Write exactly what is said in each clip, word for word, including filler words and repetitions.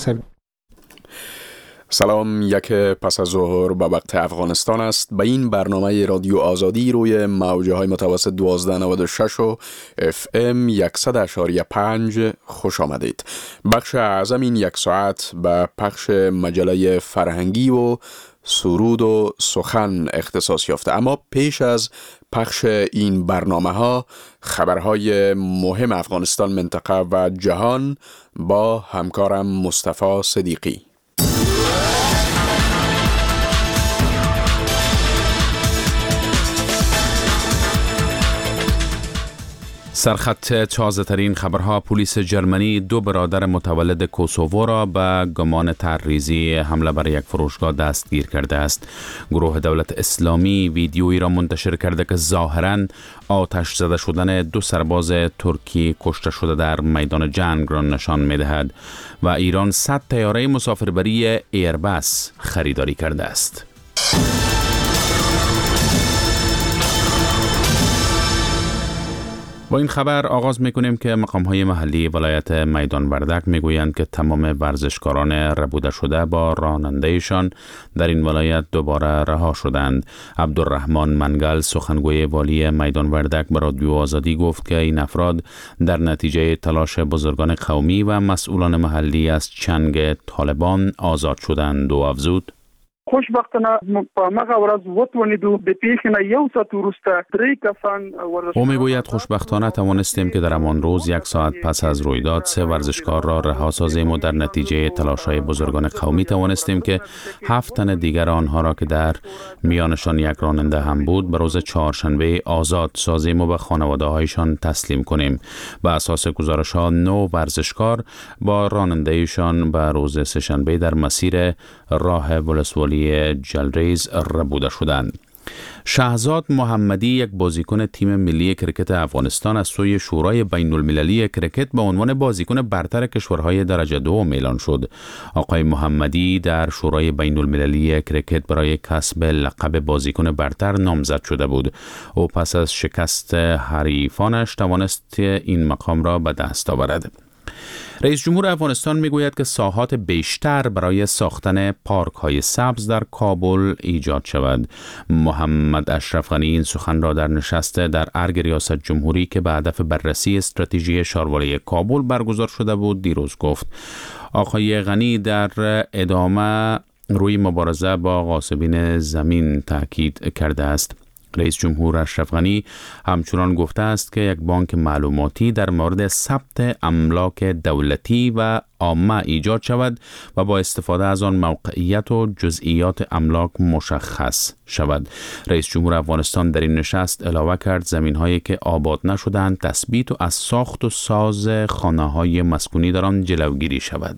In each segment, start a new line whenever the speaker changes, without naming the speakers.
سلام، یک پس از ظهر به وقت افغانستان است. به این برنامه رادیو آزادی روی موجه های متوسط دوازده نود و شش و اف ام صد و اشاری پنج خوش آمدید. بخش اعظم این یک ساعت به پخش مجله فرهنگی و سرود و سخن اختصاص یافته، اما پیش از پخش این برنامه ها خبرهای مهم افغانستان، منطقه و جهان با همکارم مصطفی صدیقی.
سرخط تازه ترین خبرها: پلیس جرمنی دو برادر متولد کوسوو را به گمان تعرضی حمله بر یک فروشگاه دستگیر کرده است. گروه دولت اسلامی ویدیویی را منتشر کرده که ظاهراً آتش زده شدن دو سرباز ترکی کشته شده در میدان جنگ را نشان می‌دهد و ایران صد طیاره مسافربری ایربس خریداری کرده است. با این خبر آغاز میکنیم که مقام‌های محلی ولایت میدان وردک میگویند که تمام ورزشکاران ربوده شده با رانندهشان در این ولایت دوباره رها شدند. عبدالرحمن منگل، سخنگوی والی میدان وردک، به رادیو آزادی گفت که این افراد در نتیجه تلاش بزرگان قومی و مسئولان محلی از چنگ طالبان آزاد شدند و افزود:
خوشبختانه په مغه ورځ وتونیدو د پیښې نه یو ساعت وروسته درې کسان ورزشکار.
او میگوید خوشبختانه توانستیم که در همان روز یک ساعت پس از رویداد سه ورزشکار را رها سازیم و در نتیجه تلاش‌های بزرگان قومی توانستیم که هفت تن دیگر آنها را که در میانشان یک راننده هم بود به روز چهارشنبه آزاد سازیم و به خانواده‌هایشان تسلیم کنیم. به اساس گزارش‌ها نه ورزشکار با راننده‌ایشان به روز سه‌شنبه در مسیر راه ولسوالی جلریز ربوده شدند. شهزاد محمدی، یک بازیکن تیم ملی کرکت افغانستان، از سوی شورای بین المللی کرکت به عنوان بازیکن برتر کشورهای درجه دو اعلام شد. آقای محمدی در شورای بین المللی کرکت برای کسب لقب بازیکن برتر نامزد شده بود. او پس از شکست حریفانش توانست این مقام را به دست آورد. رئیس جمهور افغانستان میگوید که ساحات بیشتر برای ساختن پارک های سبز در کابل ایجاد شود. محمد اشرف غنی این سخن را در نشست در ارگ ریاست جمهوری که به هدف بررسی استراتژی شاروالی کابل برگزار شده بود دیروز گفت. آقای غنی در ادامه روی مبارزه با غاصبین زمین تاکید کرده است. رئیس جمهور اشرف غنی همچنان گفته است که یک بانک معلوماتی در مورد ثبت املاک دولتی و عامه ایجاد شود و با استفاده از آن موقعیت و جزئیات املاک مشخص شود. رئیس جمهور افغانستان در این نشست علاوه کرد زمین‌هایی که آباد نشدند تثبیت و از ساخت و ساز خانه‌های مسکونی در آن جلوگیری شود.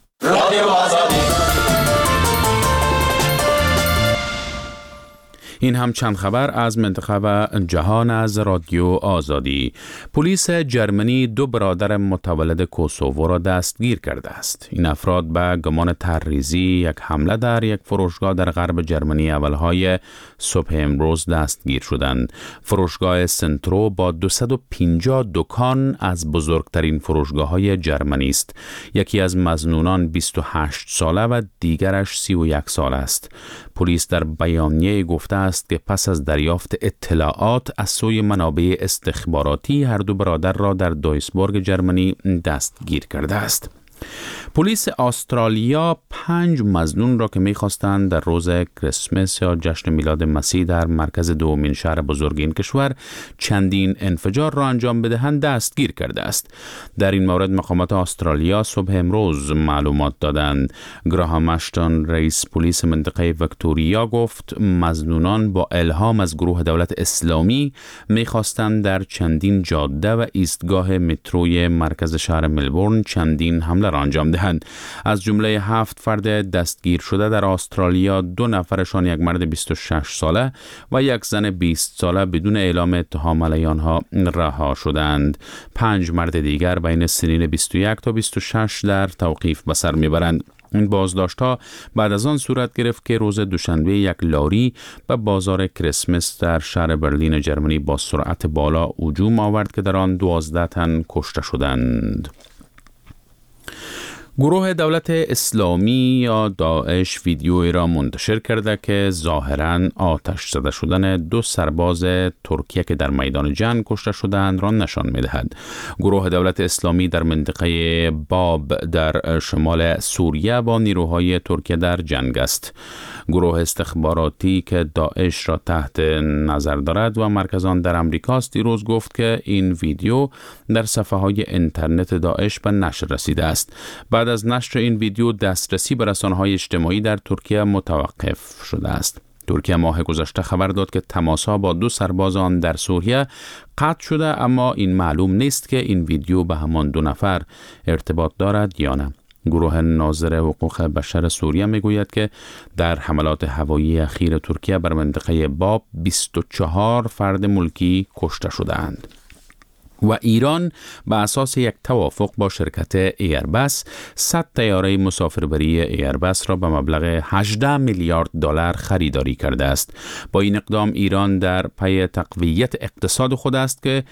این هم چند خبر از منطقه و جهان از رادیو آزادی. پلیس جرمنی دو برادر متولد کوسوو را دستگیر کرده است. این افراد به گمان تعرضی یک حمله در یک فروشگاه در غرب جرمنی اولهای صبح امروز دستگیر شدند. فروشگاه سنترو با دویست و پنجاه دکان از بزرگترین فروشگاه‌های جرمنی است. یکی از مظنونان بیست و هشت ساله و دیگرش سی و یک ساله است. پلیس در بیانیه گفته است که پس از دریافت اطلاعات از سوی منابع استخباراتی هر دو برادر را در دویسبورگ جرمنی دستگیر کرده است. پلیس استرالیا پنج مظنون را که می‌خواستند در روز کریسمس یا جشن میلاد مسیح در مرکز دومین شهر بزرگ این کشور چندین انفجار را انجام بدهند دستگیر کرده است. در این مورد مقامات استرالیا صبح امروز معلومات دادند. گراهام اشتون، رئیس پلیس منطقه ویکتوریا، گفت مظنونان با الهام از گروه دولت اسلامی می‌خواستند در چندین جاده و ایستگاه متروی مرکز شهر ملبورن چندین حمله را انجام دهند. از جمله هفت فرد دستگیر شده در استرالیا دو نفرشان یک مرد بیست و شش ساله و یک زن بیست ساله بدون اعلام اتهام علیه آنها رها شدند. پنج مرد دیگر بین سنین بیست و یک تا بیست و شش در توقیف به سر میبرند. این بازداشت‌ها بعد از آن صورت گرفت که روز دوشنبه یک لاری به بازار کریسمس در شهر برلین جرمنی با سرعت بالا هجوم آورد که در آن دوازده تن کشته شدند. گروه دولت اسلامی یا داعش ویدیویی را منتشر کرده که ظاهراً آتش زده شدن دو سرباز ترکیه که در میدان جنگ کشته شدند را نشان می‌دهد. گروه دولت اسلامی در منطقه باب در شمال سوریه با نیروهای ترکیه در جنگ است. گروه استخباراتی که داعش را تحت نظر دارد و مرکز آن در امریکاست دیروز گفت که این ویدیو در صفحه‌های اینترنت داعش به نشر رسیده است. بعد از نشر این ویدیو دسترسی به رسانه‌های اجتماعی در ترکیه متوقف شده است. ترکیه ماه گذشته خبر داد که تماس‌ها با دو سرباز آن در سوریه قطع شده، اما این معلوم نیست که این ویدیو به همان دو نفر ارتباط دارد یا نه. گروه ناظر حقوق بشر سوریه میگوید که در حملات هوایی اخیر ترکیه بر منطقه باب بیست و چهار فرد ملکی کشته شدند. و ایران به اساس یک توافق با شرکت ایربس صد طیاره مسافربری ایربس را به مبلغ هجده میلیارد دلار خریداری کرده است. با این اقدام ایران در پی تقویت اقتصاد خود است که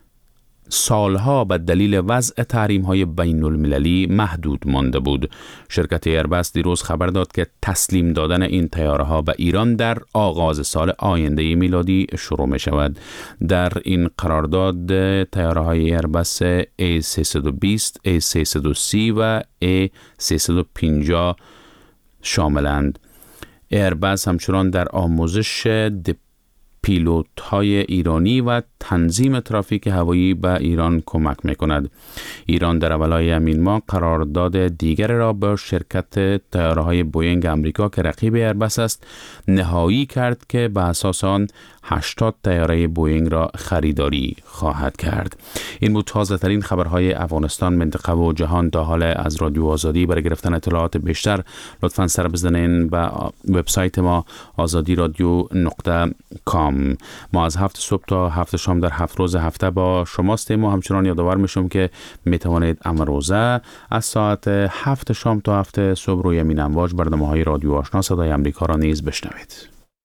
سالها به دلیل وضع تحریم‌های بین المللی محدود مانده بود. شرکت ایربس دیروز خبر داد که تسلیم دادن این طیاره‌ها به ایران در آغاز سال آینده میلادی شروع می شود. در این قرارداد طیاره‌های ایربس ای سیصد و بیست، ای سیصد و سی و ای سیصد و پنجاه شاملند. ایربس همچنان در آموزش دپ پیلوت های ایرانی و تنظیم ترافیک هوایی به ایران کمک می کند. ایران در اولای همین ماه قرارداد دیگر را با شرکت طیاره های بوینگ امریکا که رقیب ایربس است نهایی کرد که به اساس آن هشتاد طیاره بوینگ را خریداری خواهد کرد. این بود تازه ترین خبرهای افغانستان، منطقه و جهان تا حال از رادیو آزادی. برای گرفتن اطلاعات بیشتر لطفاً سر بزنین به وبسایت ما آزادی رادیو نقطه کام. ما از هفت صبح تا هفت شام در هفت روز هفته با شماستیم و همچنان یادآور میشم که میتوانید امروزه از ساعت هفت شام تا هفت صبح روی امین امواج برنامه‌های رادیو آشنا صدای آمریکا را نیز بشنوید.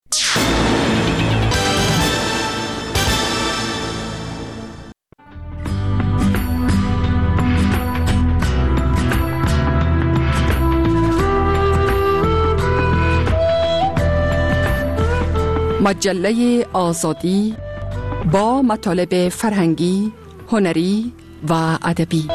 مجله آزادی با مطالب فرهنگی، هنری و ادبی.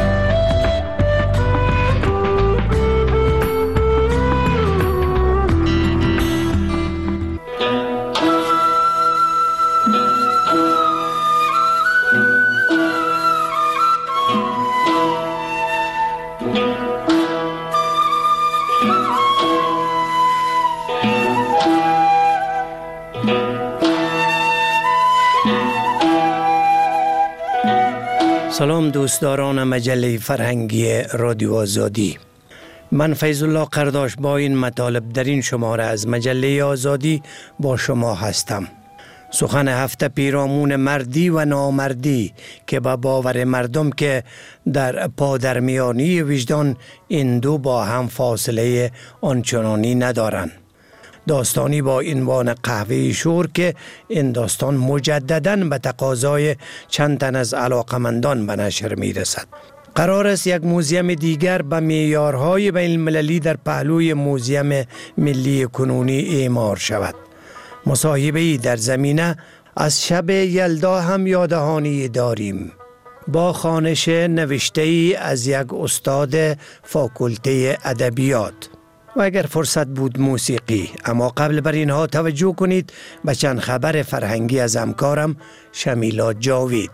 سلام دوستداران مجله فرهنگی رادیو آزادی. من فیض الله قرداش با این مطالب در این شماره از مجله آزادی با شما هستم. سخن هفته پیرامون مردی و نامردی که با باور مردم که در پادرمیانی وجدان این دو با هم فاصله آنچنانی ندارند. داستانی با عنوان قهوه شور که این داستان مجدداً به تقاضای چند تن از علاقمندان به نشر می رسد. قرار است یک موزیم دیگر به معیارهای بین المللی در پهلوی موزیم ملی کنونی اعمار شود. مصاحبه‌ای در زمینه از شب یلدا هم یادهانی داریم با خوانش نوشته‌ای از یک استاد فاکولته ادبیات و اگر فرصت بود موسیقی. اما قبل بر اینها توجه کنید به چند خبر فرهنگی از همکارم شمیلا جاوید.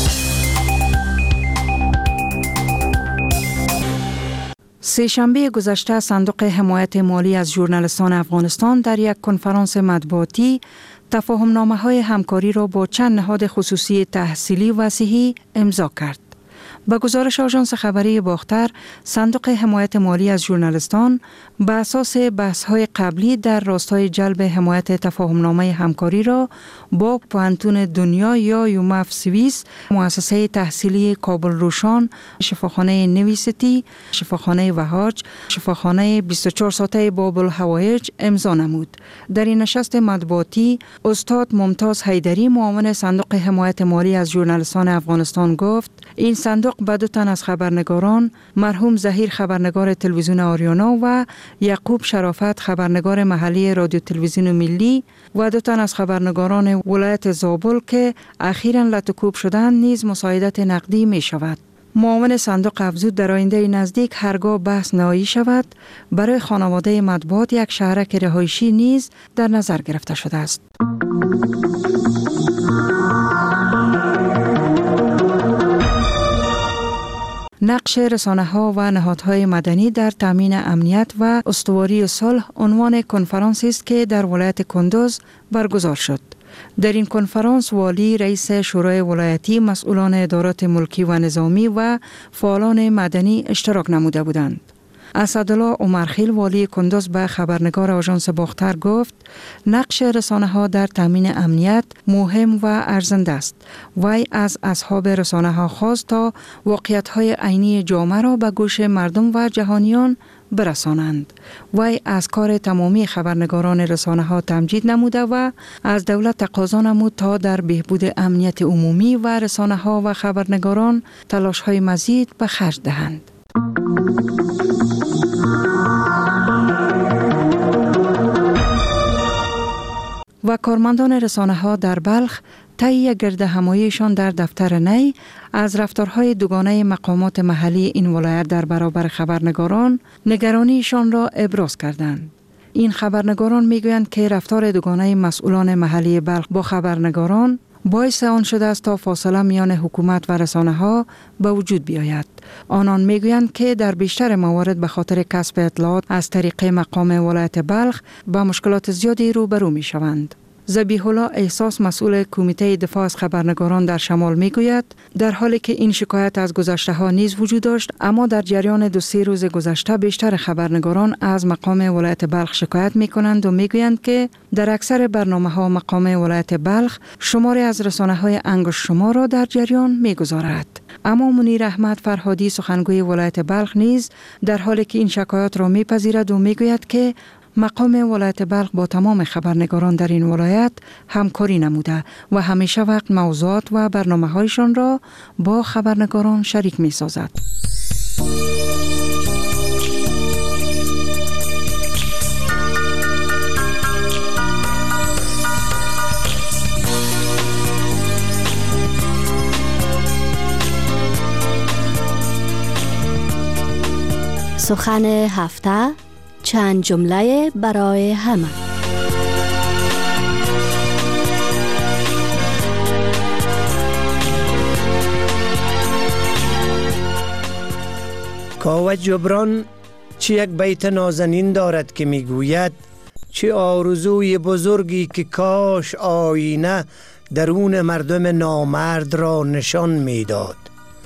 سه‌شنبه گذشته صندوق حمایت مالی از ژورنالیستان افغانستان در یک کنفرانس مطبوعاتی تفاهم‌نامه‌های همکاری را با چند نهاد خصوصی تحصیلی و صحی امضا کرد. با گزارش آژانس خبری باختر، صندوق حمایت مالی از ژورنالیستان بر اساس بحث‌های قبلی در راستای جلب حمایت تفاهم‌نامه همکاری را با پوهنتون دنیا یا یومف سوئیس، مؤسسه تحصیلی کابل روشان، شفاخانه نویستی، شفاخانه وهاج، شفاخانه بیست و چهار ساعته بابل هوایج امضا نمود. در این نشست مطبوعاتی، استاد ممتاز حیدری، معاون صندوق حمایت مالی از ژورنالیستان افغانستان گفت: این صندوق صندوق به دو تن از خبرنگاران، مرحوم زهیر خبرنگار تلویزیون آریانا و یعقوب شرافت خبرنگار محلی رادیو تلویزیون ملی و دو تن از خبرنگاران ولایت زابل که اخیراً لطکوب شدند نیز مساعدت نقدی می شود. معاون صندوق افزود در آینده نزدیک هرگاه بحث نهایی شود برای خانواده مطبوعات یک شهرک رهایشی نیز در نظر گرفته شده است. نقش رسانه‌ها و نهادهای مدنی در تامین امنیت و استواری صلح عنوان کنفرانسی است که در ولایت کندوز برگزار شد. در این کنفرانس والی، رئیس شورای ولایتی، مسئولان ادارات ملکی و نظامی و فعالان مدنی اشتراک نموده بودند. اسدالله عمرخیل والی کندوز به خبرنگار آژانس باختر گفت نقش رسانه‌ها در تامین امنیت مهم و ارزنده است. وی از اصحاب رسانه‌ها خواست تا واقعیت‌های عینی جامعه را به گوش مردم و جهانیان برسانند. وی از کار تمامی خبرنگاران رسانه‌ها تمجید نموده و از دولت تقاضا نمود تا در بهبود امنیت عمومی و رسانه‌ها و خبرنگاران تلاش‌های مزید به خرج دهند. و کارمندان رسانه‌ها در بلخ طی گرد هماییشان در دفتر نی از رفتارهای دوگانه مقامات محلی این ولایت در برابر خبرنگاران نگرانیشان را ابراز کردند. این خبرنگاران میگویند که رفتار دوگانه مسئولان محلی بلخ با خبرنگاران باعث آن شده است تا فاصله میان حکومت و رسانه‌ها به وجود بیاید. آنان میگویند که در بیشتر موارد به خاطر کسب اطلاعات از طریق مقام ولایت بلخ با مشکلات زیادی روبرو میشوند. ذبیح الله احساس مسئول کمیته دفاع از خبرنگاران در شمال میگوید در حالی که این شکایت از گذشته ها نیز وجود داشت، اما در جریان دو سه روز گذشته بیشتر خبرنگاران از مقام ولایت بلخ شکایت میکنند و میگویند که در اکثر برنامه ها مقام ولایت بلخ شماری از رسانه های انگشت شمار را در جریان میگذارد. اما منیر احمد فرهادی سخنگوی ولایت بلخ نیز در حالی که این شکایات را میپذیرد و میگوید که مقام ولایت بلخ با تمام خبرنگاران در این ولایت همکاری نموده و همیشه وقت موضوعات و برنامه‌هایشان را با خبرنگاران شریک می‌سازد.
سخن هفته، چند جمله برای همه.
کاوه جبران چه یک بیت نازنین دارد که میگوید چه آرزوی بزرگی که کاش آینه درون مردم نامرد را نشان میداد.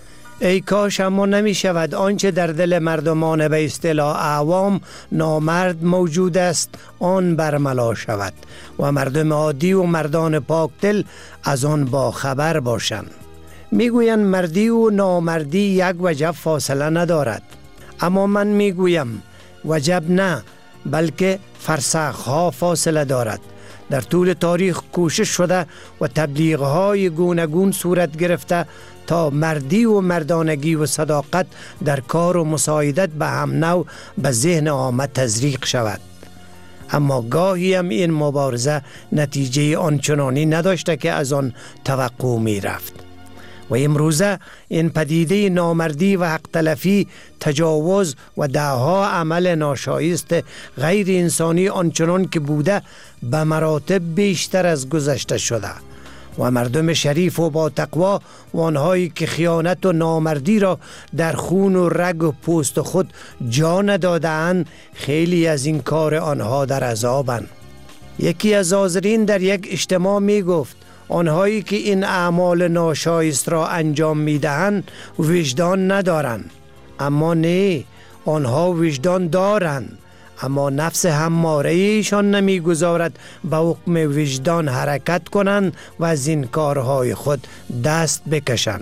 ای کاش اما نمی شود آنچه در دل مردمان به اصطلاح عوام نامرد موجود است آن برملا شود و مردم عادی و مردان پاکدل از آن با خبر باشند. میگویند مردی و نامردی یک وجب فاصله ندارد، اما من میگویم وجب نه بلکه فرسخها فاصله دارد. در طول تاریخ کوشش شده و تبلیغهای گوناگون صورت گرفته تا مردی و مردانگی و صداقت در کار و مساعدت به هم نوع به ذهن عامه تزریق شود. اما گاهی هم این مبارزه نتیجه آنچنانی نداشته که از آن توقع می رفت. و امروزه این پدیده نامردی و حق تلفی، تجاوز و دهها عمل ناشایست غیر انسانی آنچنان که بوده به مراتب بیشتر از گذشته شده و مردم شریف و با تقوا و آنهایی که خیانت و نامردی را در خون و رگ و پوست خود جا نداده‌اند خیلی از این کار آنها در عذابند. یکی از حاضرین در یک اجتماع می گفت آنهایی که این اعمال ناشایست را انجام می دهند وجدان ندارند. اما نه، آنها وجدان دارند، اما نفس هماره ایشان نمی گذارد به حکم وجدان حرکت کنند و از این کارهای خود دست بکشند.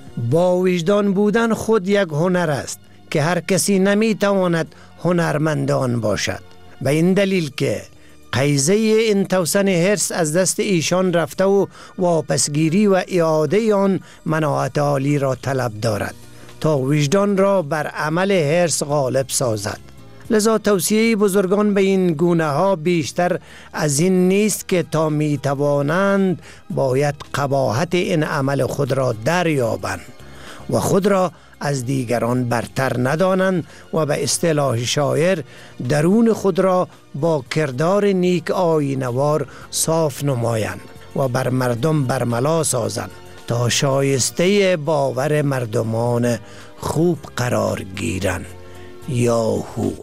با وجدان بودن خود یک هنر است که هر کسی نمی تواند هنرمندان باشد. به این دلیل که قیزه این توسن حرص از دست ایشان رفته و واپسگیری و اعاده آن مناعت عالی را طلب دارد. تا وجدان را بر عمل حرص غالب سازد. لذا توصیه بزرگان به این گونه ها بیشتر از این نیست که تا می توانند باید قباحت این عمل خود را دریابند و خود را از دیگران برتر ندانند و به اصطلاح شاعر درون خود را با کردار نیک آیینه‌وار صاف نمایند و بر مردم برملا سازند تا شایسته باور مردمان خوب قرار گیرند. یاهو.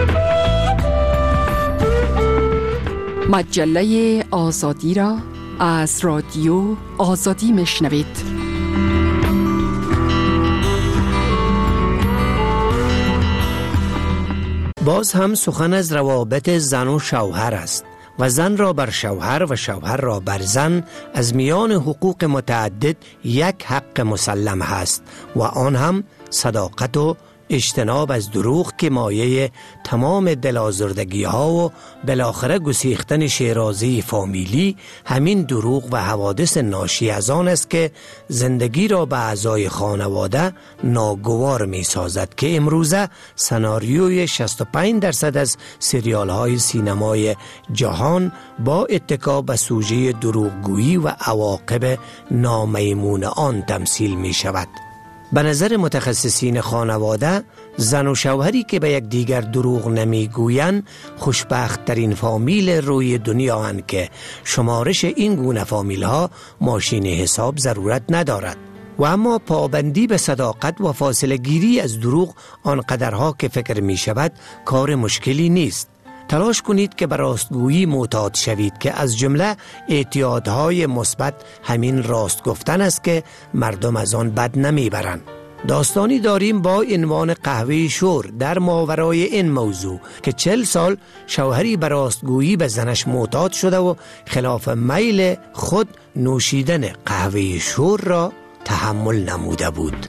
مجله آزادی را از رادیو آزادی میشنوید.
باز هم سخن از روابط زن و شوهر است و زن را بر شوهر و شوهر را بر زن از میان حقوق متعدد یک حق مسلم هست و آن هم صداقت و اجتناب از دروغ که مایه تمام دلازردگی ها و بالاخره گسیختن شیرازی فامیلی همین دروغ و حوادث ناشی از آن است که زندگی را به اعضای خانواده ناگوار می سازد که امروزه سناریوی شصت و پنج درصد از سریال های سینمای جهان با اتکا به سوژه دروغگویی و عواقب نامیمون آن تمثیل می شود. به نظر متخصصین خانواده، زن و شوهری که به یک دیگر دروغ نمیگویند خوشبخت ترین فامیل روی دنیا هستند که شمارش این گونه فامیل ها ماشین حساب ضرورت ندارد. و اما پابندی به صداقت و فاصله گیری از دروغ آنقدرها که فکر می شود کار مشکلی نیست. تلاش کنید که به راستگویی معتاد شوید که از جمله اعتیادهای مثبت همین راست گفتن است که مردم از آن بد نمیبرند. داستانی داریم با عنوان قهوه شور در ماورای این موضوع که چل سال شوهری به راستگویی به زنش معتاد شده و خلاف میل خود نوشیدن قهوه شور را تحمل نموده بود.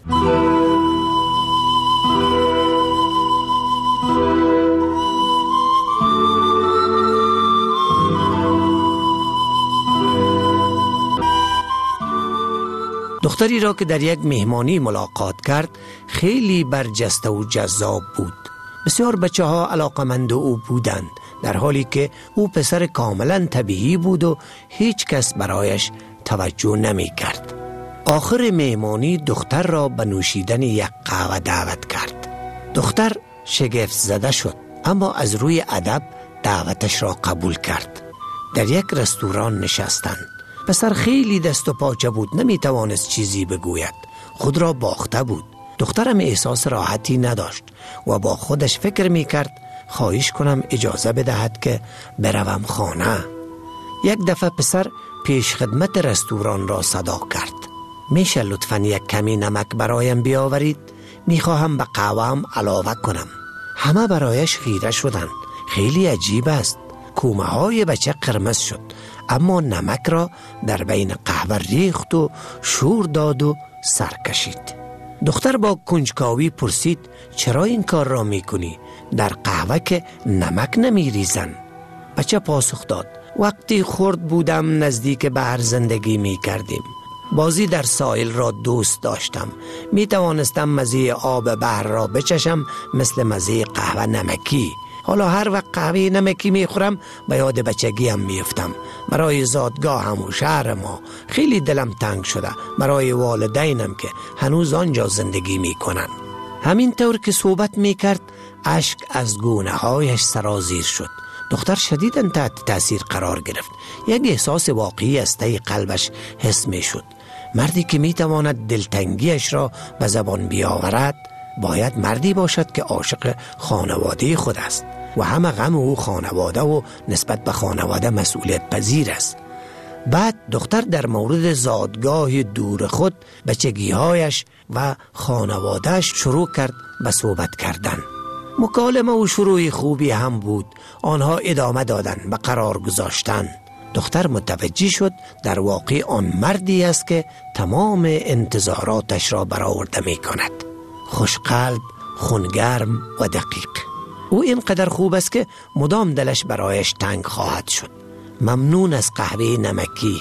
دختری را که در یک مهمانی ملاقات کرد خیلی برجسته و جذاب بود. بسیار بچه ها علاقمند او بودند در حالی که او پسر کاملا طبیعی بود و هیچ کس برایش توجه نمی کرد. آخر مهمانی دختر را به نوشیدن یک قهوه دعوت کرد. دختر شگفت زده شد اما از روی ادب دعوتش را قبول کرد. در یک رستوران نشستند. پسر خیلی دست و پاچه بود، نمی توانست چیزی بگوید، خود را باخته بود. دخترم احساس راحتی نداشت و با خودش فکر می کرد خواهش کنم اجازه بدهد که بروم خانه. یک دفعه پسر پیش خدمت رستوران را صدا کرد. میشه لطفاً یک کمی نمک برایم بیاورید؟ میخواهم به قهوه‌ام علاوه کنم. همه برایش خیره شدند. خیلی عجیب است. کومه های بچه قرمز شد اما نمک را در بین قهوه ریخت و شور داد و سر کشید. دختر با کنجکاوی پرسید چرا این کار را میکنی؟ در قهوه که نمک نمیریزن. بچه پاسخ داد وقتی خرد بودم نزدیک بحر زندگی میکردیم. بازی در ساحل را دوست داشتم. می توانستم مزه آب بحر را بچشم مثل مزه قهوه نمکی. حالا هر وقت قهوه نمکی می خورم به یاد بچگیم می افتم. برای زادگاهم و شهر ما خیلی دلم تنگ شده، برای والدینم که هنوز آنجا زندگی می کنن. همین طور که صحبت می کرد اشک از گونه هایش سرازیر شد. دختر شدیداً تحت تأثیر قرار گرفت. یک احساس واقعی از ته قلبش حس می شد. مردی که می تواند دلتنگیش را به زبان بیاورد باید مردی باشد که عاشق خانواده خود است و همه غم او خانواده و نسبت به خانواده مسئولیت پذیر است. بعد دختر در مورد زادگاه دور خود، بچگی‌هایش و خانوادهش شروع کرد به صحبت کردن. مکالمه و شروع خوبی هم بود. آنها ادامه دادن به قرار گذاشتن. دختر متوجه شد در واقع آن مردی است که تمام انتظاراتش را برآورده می کند. خوشقلب، خونگرم و دقیق. او اینقدر خوب است که مدام دلش برایش تنگ خواهد شد. ممنون از قهوه نمکی.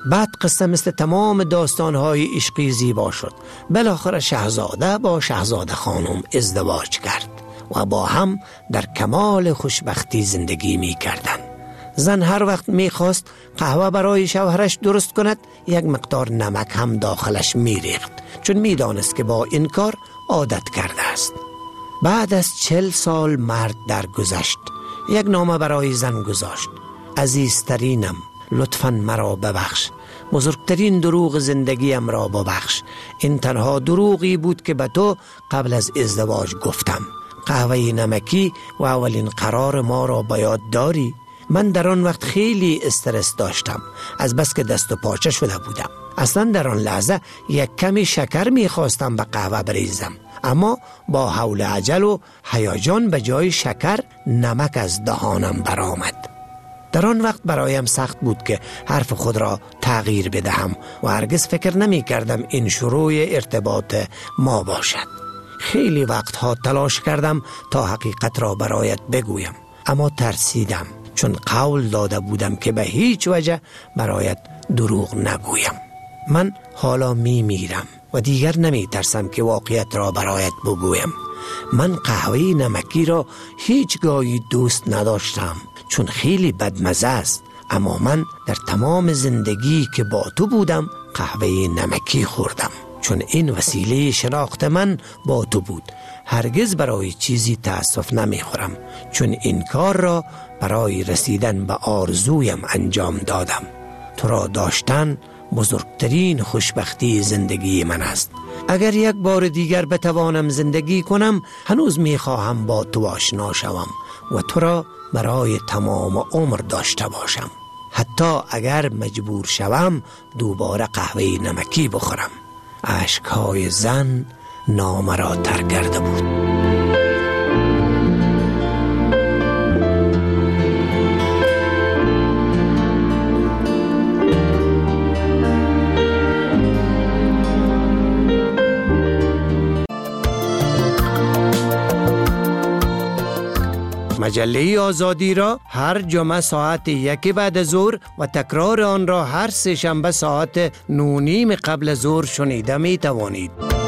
بعد قصه مثل تمام داستانهای عشقی زیبا شد. بالاخره شاهزاده با شاهزاده خانم ازدواج کرد و با هم در کمال خوشبختی زندگی می کردند. زن هر وقت می خواست قهوه برای شوهرش درست کند، یک مقدار نمک هم داخلش می ریخت، چون می دانست که با این کار عادت کرده است. بعد از چل سال مرد درگذشت. یک نامه برای زن گذاشت: عزیزترینم، لطفاً مرا ببخش، بزرگترین دروغ زندگیم را ببخش. این تنها دروغی بود که به تو قبل از ازدواج گفتم. قهوه نمکی و اولین قرار ما را به یاد داری؟ من در آن وقت خیلی استرس داشتم، از بس که دست و پاچه شده بودم. اصلا در آن لحظه یک کمی شکر می خواستم به قهوه بریزم، اما با حول عجل و هیجان به جای شکر نمک از دهانم برآمد. در آن وقت برایم سخت بود که حرف خود را تغییر بدهم و هرگز فکر نمی کردم این شروع ارتباط ما باشد. خیلی وقتها تلاش کردم تا حقیقت را برایت بگویم، اما ترسیدم، چون قول داده بودم که به هیچ وجه برایت دروغ نگویم. من حالا می میرم و دیگر نمی ترسم که واقعیت را برایت بگویم. من قهوه نمکی را هیچگاهی دوست نداشتم، چون خیلی بدمزه است، اما من در تمام زندگی که با تو بودم قهوه نمکی خوردم، چون این وسیله شناخت من با تو بود. هرگز برای چیزی تأسف نمی خورم، چون این کار را برای رسیدن به آرزویم انجام دادم. تو را داشتن بزرگترین خوشبختی زندگی من است. اگر یک بار دیگر بتوانم زندگی کنم، هنوز می خواهم با تو آشنا شوم و تو را برای تمام عمر داشته باشم، حتی اگر مجبور شوم دوباره قهوه نمکی بخورم. اشکهای زن نامه را تر کرده بود. مجله آزادی را هر جمعه ساعت یک بعد از ظهر و تکرار آن را هر سه شنبه ساعت نه و نیم قبل از ظهر شنیده می توانید.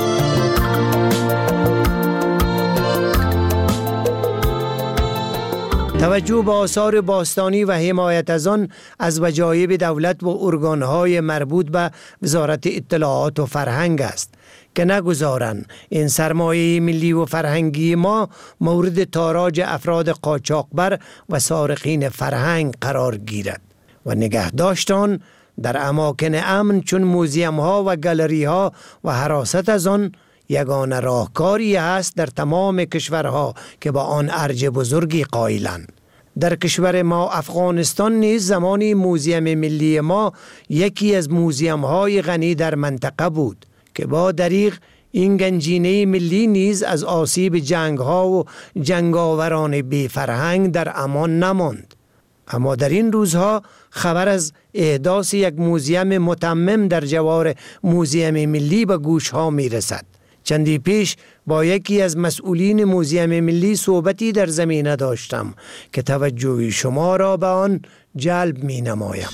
توجه به آثار باستانی و حمایت از آن از وجایب دولت و ارگانهای مربوط به وزارت اطلاعات و فرهنگ است که نگذارند این سرمایه ملی و فرهنگی ما مورد تاراج افراد قاچاقبر و سارقین فرهنگ قرار گیرد و نگهداشت آن در اماکن امن چون موزیم ها و گالری ها و حراست از آن یگانه راهکاری است در تمام کشورها که با آن ارج بزرگی قائلند. در کشور ما افغانستان نیز زمانی موزیم ملی ما یکی از موزیم های غنی در منطقه بود که با دریغ این گنجینه ملی نیز از آسیب جنگ ها و جنگاوران بی فرهنگ در امان نماند. اما در این روزها خبر از احداث یک موزیم متمم در جوار موزیم ملی به گوش ها می رسد. چندی پیش با یکی از مسئولین موزیم ملی صحبتی در زمینه داشتم که توجه شما را به آن جلب می نمایم.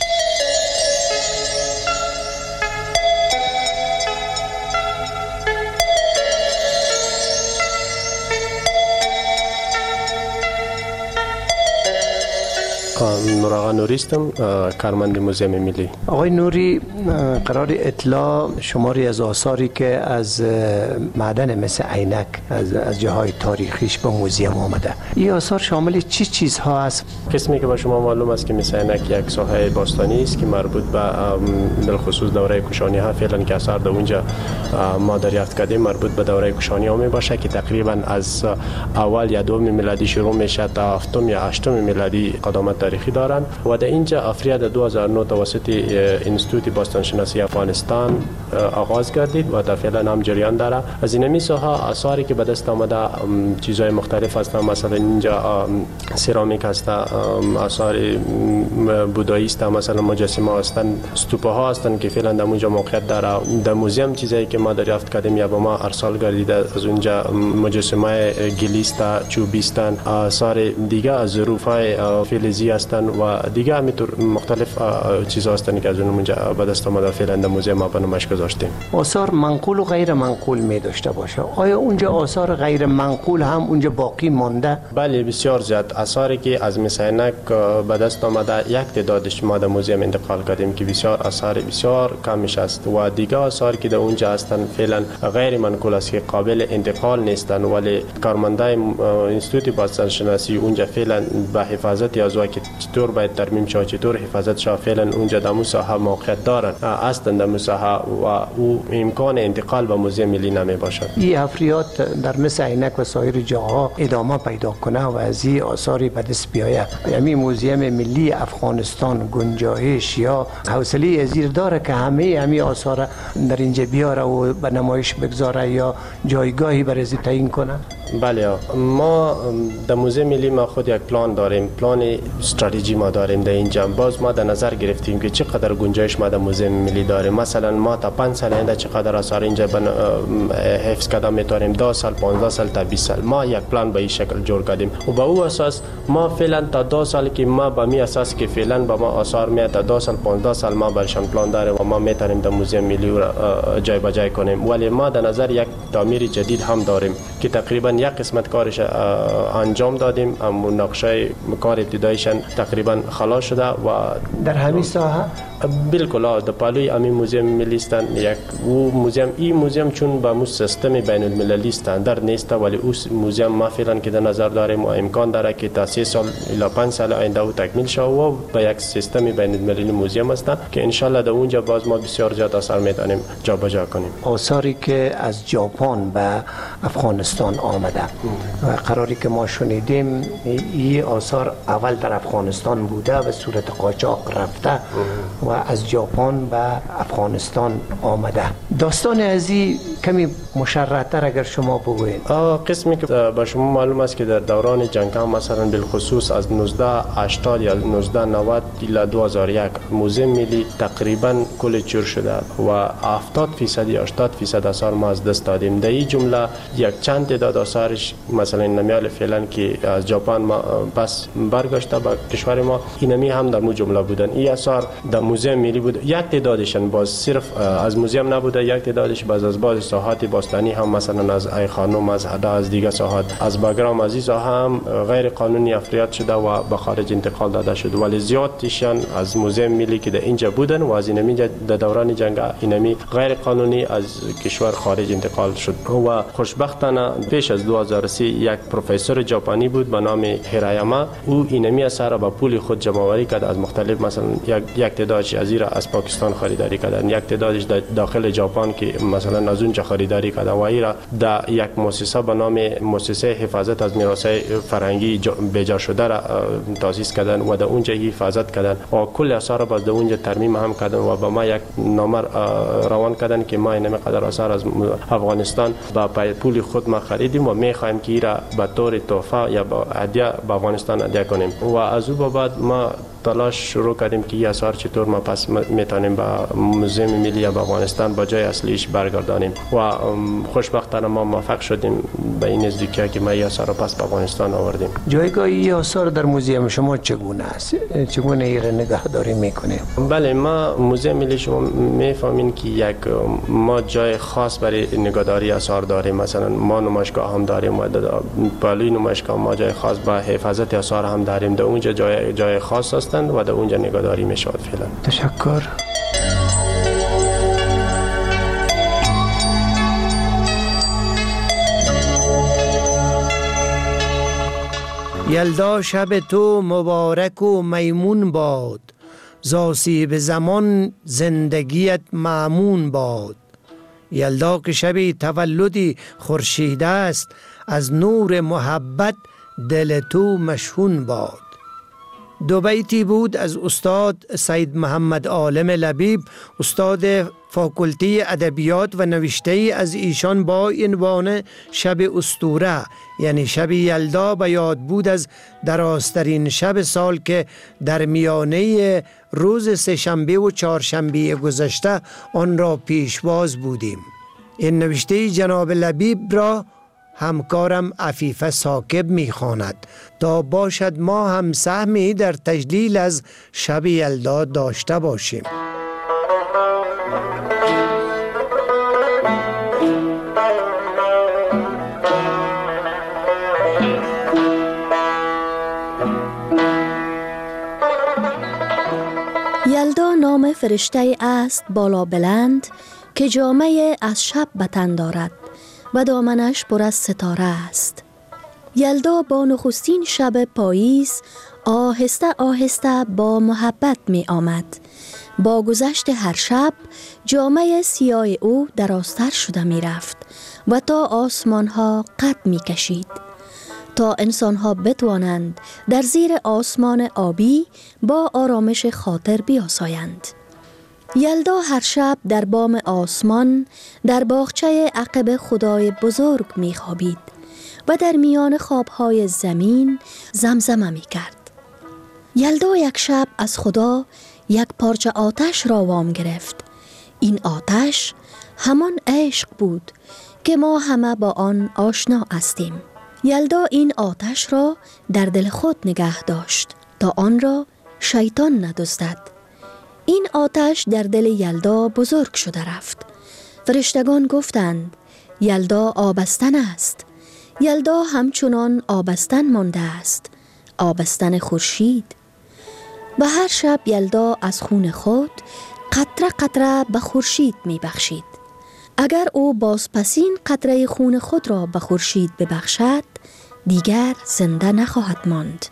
نوراغا نوری استم، کارمند موزیم ملی.
آقای نوری، قرار اطلاع شماری از آثاری که از معدن مثل عینک از از جاهای تاریخیش به موزیم آمده، این آثار شامل چی چیزها است؟
قسمی که به شما معلوم است که مثل عینک یک ساحه باستانی است که مربوط به بالخصوص دوره کوشانی ها فعلا که اثر در اونجا ما دریافت کردیم مربوط به دوره کوشانی ها می باشه که تقریبا از اول یا دوم میلادی شروع میشه تا هفتم یا هشتم میلادی قدامت تاریخی دارند و در اینجا افریقا در دو هزار و نه توسط انستیتوت باستانشناسی افغانستان آغاز گردید و در فعلا هم جریان داره. از این میساها آثاری که به دست آمده چیزهای مختلف هستند، مثلا اینجا سرامیک هست، آثار بودایی است، مثلا مجسمه هستند، استوپه ها هستند که فعلا در اونجا موقعیت داره. در موزیم چیزایی که ما دریافت کردیم یا به ما ارسال گردیده از اونجا مجسمه گلی است، چوبی است، آثار دیگه از ظروف های فلزی هستن و دیگه همینطور مختلف چیزا هستن که از اونجا به دست آمده فعلا در موزه ما به نمایش گذاشتیم.
آثار منقول و غیر منقول می داشته باشه. آیا اونجا آثار غیر منقول هم اونجا باقی مانده؟
بله بسیار زیاد. آثاری که از مسینک به دست آمده یک تعدادش ما در موزه انتقال کردیم که بسیار آثار بسیار کمش است و دیگه آثار که در اونجا هستن فعلا غیر منقول است که قابل انتقال نیستن، ولی کارمندای انستیتوت باستانشناسی اونجا فعلا به حفاظت از و که چطور باید ترمیم شه، چطور حفاظت شه، فعلا اونجا در مساحه موقعیت دارن هستن در مساحه و او امکان انتقال به موزه ملی نمی باشد.
این حفریات در مثل عینک و سایر جاها ادامه پیدا کنه و از این آثاری به دست بیاید. یعنی موزیم ملی افغانستان گنجایش یا حوصله ازیر داره که همه همه آثار در اینجا بیاره و به نمایش بگذاره یا جایگاهی برای تعیین کنه؟
بله ما در موزه ملی ما خود یک پلان داریم، پلان استراتژی ما داریم در اینجا. باز ما در نظر گرفتیم که چقدر گنجایش ما در موزه ملی داریم. مثلا ما تا پنج سال آینده چقدر آثار اینجا حفظ کردن میتونیم، دو سال، پانزده سال تا بیست سال. ما یک پلان به این شکل جور کردیم و با او اساس ما فعلا تا دو سال که ما به می اساس که فعلا با ما آثار میاد تا دو سال پانزده سال ما برشان پلان داریم و ما میتونیم در موزه ملی را جای به جای کنیم. ولی ما در نظر یک تعمیر جدید هم داریم که تقریبا یک قسمت کارش انجام دادیم، اما نقشه کار ابتدایشان تقریبا خلاص شده و
در همین ساحه
بالکل در پالوی همین موزیم ملی استن. یک او موزیم این موزیم چون با مو سیستم بین المللی استاندارد نیست، ولی او موزیم ما فعلا که در نظر داریم و امکان داره که تا سه سال الی پنج سال آینده او تکمیل شه و با یک سیستم بین المللی موزیم است که ان شاء الله در اونجا باز ما بسیار زیاد آثار میتونیم جابجا کنیم.
آثاری که از ژاپن به افغانستان آمده و قراری که ما شنیدیم این آثار اول در افغانستان بوده و صورت قاچاق رفته و از ژاپن به افغانستان آمده. داستان از این کمی مشرح‌تر اگر شما بگویید.
قسمی که به شما معلوم است که در دوران جنگ ها مثلا بالخصوص از نوزده هشتاد یا نوزده نود الی دو هزار و یک موزه ملی تقریبا کل چور شده و هفتاد فیصد یا هشتاد فیصد آثار ما از دست دادیم. در این جمله یک چند تعداد آثارش مثلا نمیال فعلا که از ژاپن ما پس برگشته به کشور ما اینمی هم در مو جمله بودن. این آثار در موزه ملی بود. یک تعدادشان باز صرف از موزیم نبوده، یک تعدادش باز از باز ساحات باستانی هم مثلا از ای خانم، از هدا، از دیگه ساحات، از باگرام از این هم غیر قانونی افریاد شده و به خارج انتقال داده شد، ولی زیادشان از موزه ملی که در اینجا بودن و از اینمی در دوران جنگ اینمی غیر قانونی از کشور خارج انتقال شد. و خوشبختانه پیش از دو هزار و سه یک پروفسور ژاپنی بود به نام هیرایاما. او اینمی اثر با پول خود جمع آوری کرد از مختلف مثلا یک یک تعدادش از ایران از پاکستان خریداری کردن، یک تعدادش داخل ژاپن که مثلا از اونجا خریداری کردن و ایران در یک مؤسسه به نام مؤسسه حفاظت از میراث فرهنگی بجا شده را تاسیس کردن و در اونجا حفاظت کردن و کل آثار باز در اونجا ترمیم هم کردن و به ما یک نامه روان کردن که ما اینم قدر آثار از افغانستان با پول خود ما خریدیم و میخوایم که ایرا به طور تحفه یا با هدیه به افغانستان هدیه کنیم و از او بعد ما تلاش شروع کردیم که این آثار چطور ما پس میتونیم با موزه ملی با افغانستان با جای اصلیش برگردانیم و خوشبختانه ما موفق شدیم به این نزدیکی که ما این آثار رو پس به افغانستان آوردیم.
جایگاه این آثار در موزیم شما چگونه است؟ چگونه این نگهداری میکنیم؟
بله ما موزه ملی شما میفهمین که یک ما جای خاص برای نگهداری آثار داریم. مثلا ما نمایشگاه هم داریم و بالای نمایشگاه ما جای خاص با حفاظت آثار هم داریم. در اونجا جای جای خاص است و در اونجا نگهداری میشود فعلا.
تشکر. یلدا شب تو مبارک و میمون باد، زاسیب زمان زندگیت معمون باد. یلدا که شب تولدی خورشید است، از نور محبت دل تو مشحون باد. دو بیتی بود از استاد سید محمد عالم لبیب، استاد فاکولتی ادبیات و نوشته از ایشان با عنوان شب اسطوره، یعنی شب یلدا به یاد بود از درازترین شب سال که در میانه روز سه‌شنبه و چهارشنبه گذشته آن را پیشواز بودیم. این نوشته جناب لبیب را همکارم عفیفه ثاقب می خواند تا باشد ما هم سهمی در تجلیل از شب یلدا داشته باشیم.
یلدا نام فرشته است بالا بلند که جامه از شب به تن دارد و دامنش پر از ستاره است. یلدا با نخستین شب پاییز آهسته آهسته با محبت می آمد. با گذشت هر شب جامه سیاه او درازتر شده می رفت و تا آسمان ها قد می کشید تا انسان ها بتوانند در زیر آسمان آبی با آرامش خاطر بیاسایند. یلدا هر شب در بام آسمان در باغچه عقب خدای بزرگ می خوابید و در میان خوابهای زمین زمزمه می کرد. یلدا یک شب از خدا یک پارچه آتش را وام گرفت. این آتش همان عشق بود که ما همه با آن آشنا هستیم. یلدا این آتش را در دل خود نگه داشت تا آن را شیطان ندزدد. این آتش در دل یلدا بزرگ شده رفت. فرشتگان گفتند یلدا آبستن است. یلدا همچنان آبستن مانده است، آبستن خورشید. و هر شب یلدا از خون خود قطره قطره به خورشید می بخشید. اگر او بازپسین قطره خون خود را به خورشید ببخشد دیگر زنده نخواهد ماند.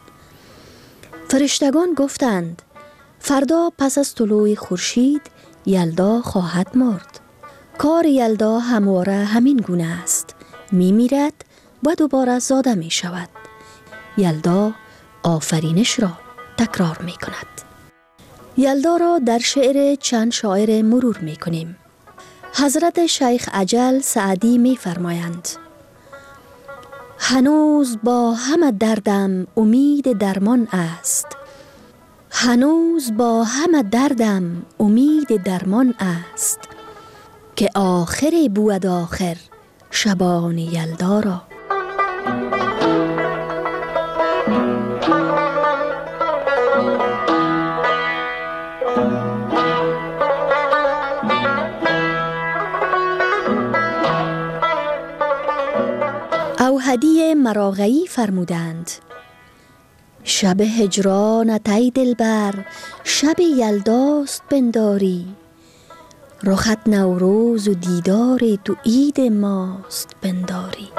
فرشتگان گفتند فردا پس از طلوع خورشید یلدا خواهد مرد. کار یلدا همواره همین گونه است، می میرد و دوباره زاده می شود. یلدا آفرینش را تکرار می کند. یلدا را در شعر چند شاعر مرور می کنیم. حضرت شیخ اجل سعدی می فرمایند هنوز با همه دردم امید درمان است. هنوز با همه دردم امید درمان است که آخری بود آخر شبان یلدا را. اوحدی مراغی فرمودند شب هجرانت ای دلبر شب یلداست بنداری. رخت نوروز و دیدار تو عید ماست بنداری.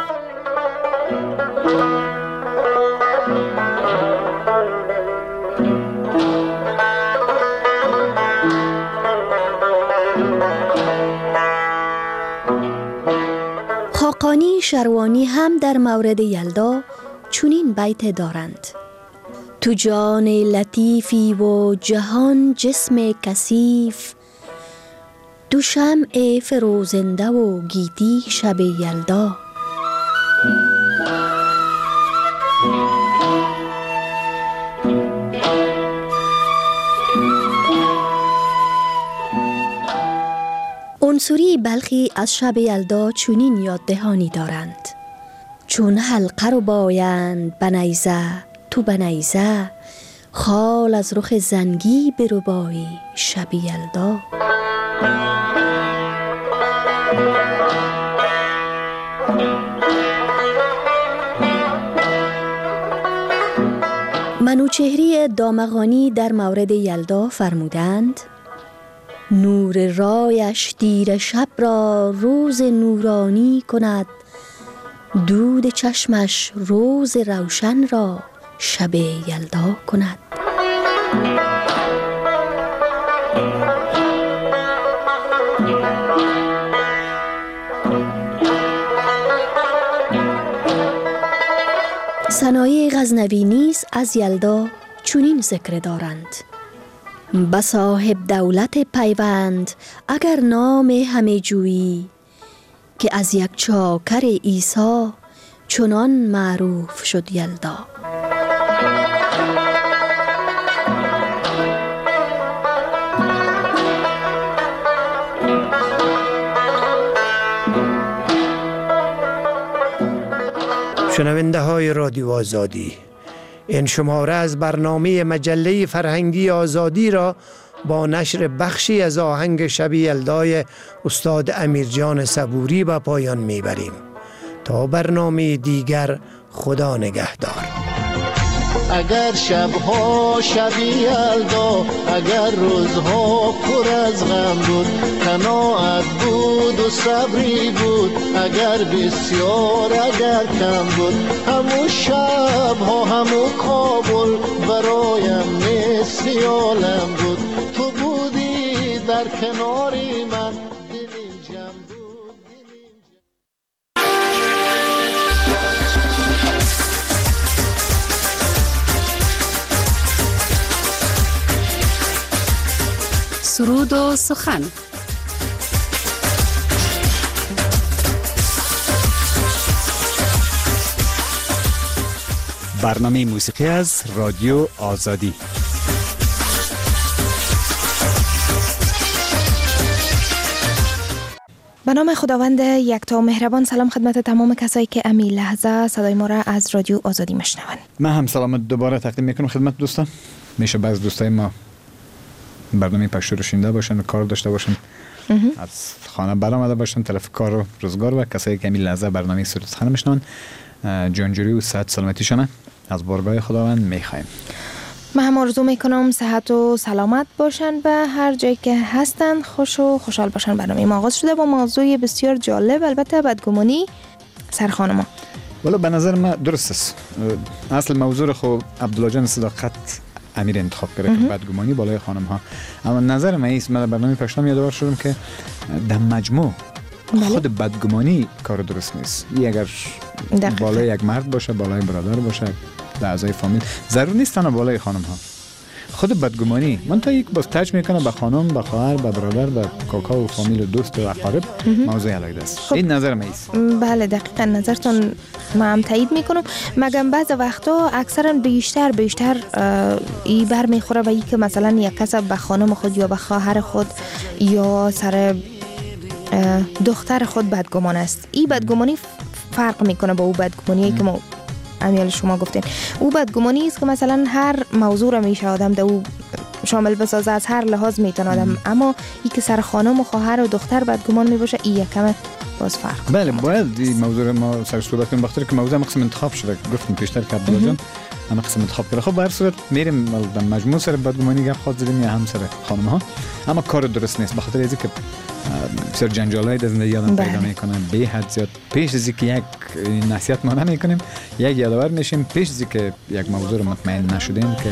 خاقانی شروانی هم در مورد یلدا چنین بیت دارند تو جان لطیفی و جهان جسم کثیف. تو شمع فروزنده و گیتی شب یلدا. عنصری بلخی از شب یلدا چنین یاد دهانی دارند چون حلقه رو بایند بنیزه تو بنیزه خال از رخ زنگی بربایی شب یلدا. منوچهری دامغانی در مورد یلدا فرمودند نور رایش دیر شب را روز نورانی کند. دود چشمش روز روشن را شب یلدا کند. صنایع غزنوی نیز از یلدا چنین ذکر دارند به صاحب دولت پیوند اگر نام همه جویی که از یک چاکر عیسی چنان معروف شد یلدا.
شنونده های رادیو آزادی، این شماره از برنامه مجله فرهنگی آزادی را با نشر بخشی از آهنگ شب یلدای استاد امیرجان صبوری به پایان میبریم. تا برنامه دیگر، خدا نگهدار.
اگر شبها شبی یلدا، اگر روزها پر از غم بود، قناعت بود و صبری بود، اگر بسیار اگر کم بود، همون شبها همون کابل برایم مثل عالم بود. تو بودی در کناری من، دلیم جمع بود، دلیم
سرود و سخن.
برنامه موسیقی از رادیو آزادی.
به نام خداوند یکتا و مهربان، سلام خدمت تمام کسایی که امی لحظه صدای ما را از رادیو آزادی میشنون.
من هم سلام دوباره تقدیم میکنم خدمت دوستان. میشه بعض دوستای ما برنامه پخش رو شنیده باشن و کار داشته باشن، از خانه برآمده باشن، طرف کار و روزگار، و کسایی که امی لحظه برنامه سرود و سخن میشنون، جانجوری و صحت سلامتیشون از بارگاه خداوند میخوایم.
من هم آرزو میکنم صحت و سلامت باشن و هر جایی که هستن خوش و خوشحال باشن. برنامه ما آغاز شده با موضوع بسیار جالب، البته بدگمانی سر خانما.
والا به نظر من درست است. اصل موضوع خو عبدالله جان صداقت امیر انتخاب کرده که بدگمانی بالای خانم ها، اما نظر من ایست، من برنامه پشتم یادآور شدم که در مجموع بله. خود بدگمانی کار درست نیست. ای اگر دقیقا. بالای یک مرد باشه، بالای برادر باشه، اعضای فامیل، ضرور نیست تنها بالای خانم ها. خود بدگمانی من تا یک باز تاج میکنه به خانم، به خواهر، به برادر، به کاکا و فامیل و دوست و اقارب، موضوع علیه است. خب. این نظر من است.
بله دقیقاً نظرتون من هم تایید میکنم. مگم بعض وقتا اکثرا بیشتر بیشتر ای بر میخوره به اینکه مثلا یک کس به خانم خود یا به خواهر خود یا سر دختر خود بدگمان است. این بدگمانی فرق میکنه با او بدگمانی که ما امیال شما گفتین. او بدگمانی است که مثلا هر موضوع را میشه آدم ده او شامل بسازه، از هر لحاظ میتونه آدم، اما ای که سر خانم و خواهر و دختر بدگمان میباشه، این یکم باز فرق.
بله باید این موضوع ما سر صحبت کنیم، بخاطر که موضوع مقسم انتخاب شده، گفتیم پیشتر که عبدالله جان اما قسم انتخاب کرده. خب به هر صورت میریم در مجموع سر بدگمانی گپ خود زدیم یا هم سر خانم ها، اما کار درست نیست، بخاطر از اینکه بسیار جنجالای در زندگی آدم پیدا میکنن به حد زیاد. پیش از اینکه یک نصیحت ما نمیکنیم، یک یادآور میشیم، پیش از اینکه یک موضوع رو مطمئن نشدیم که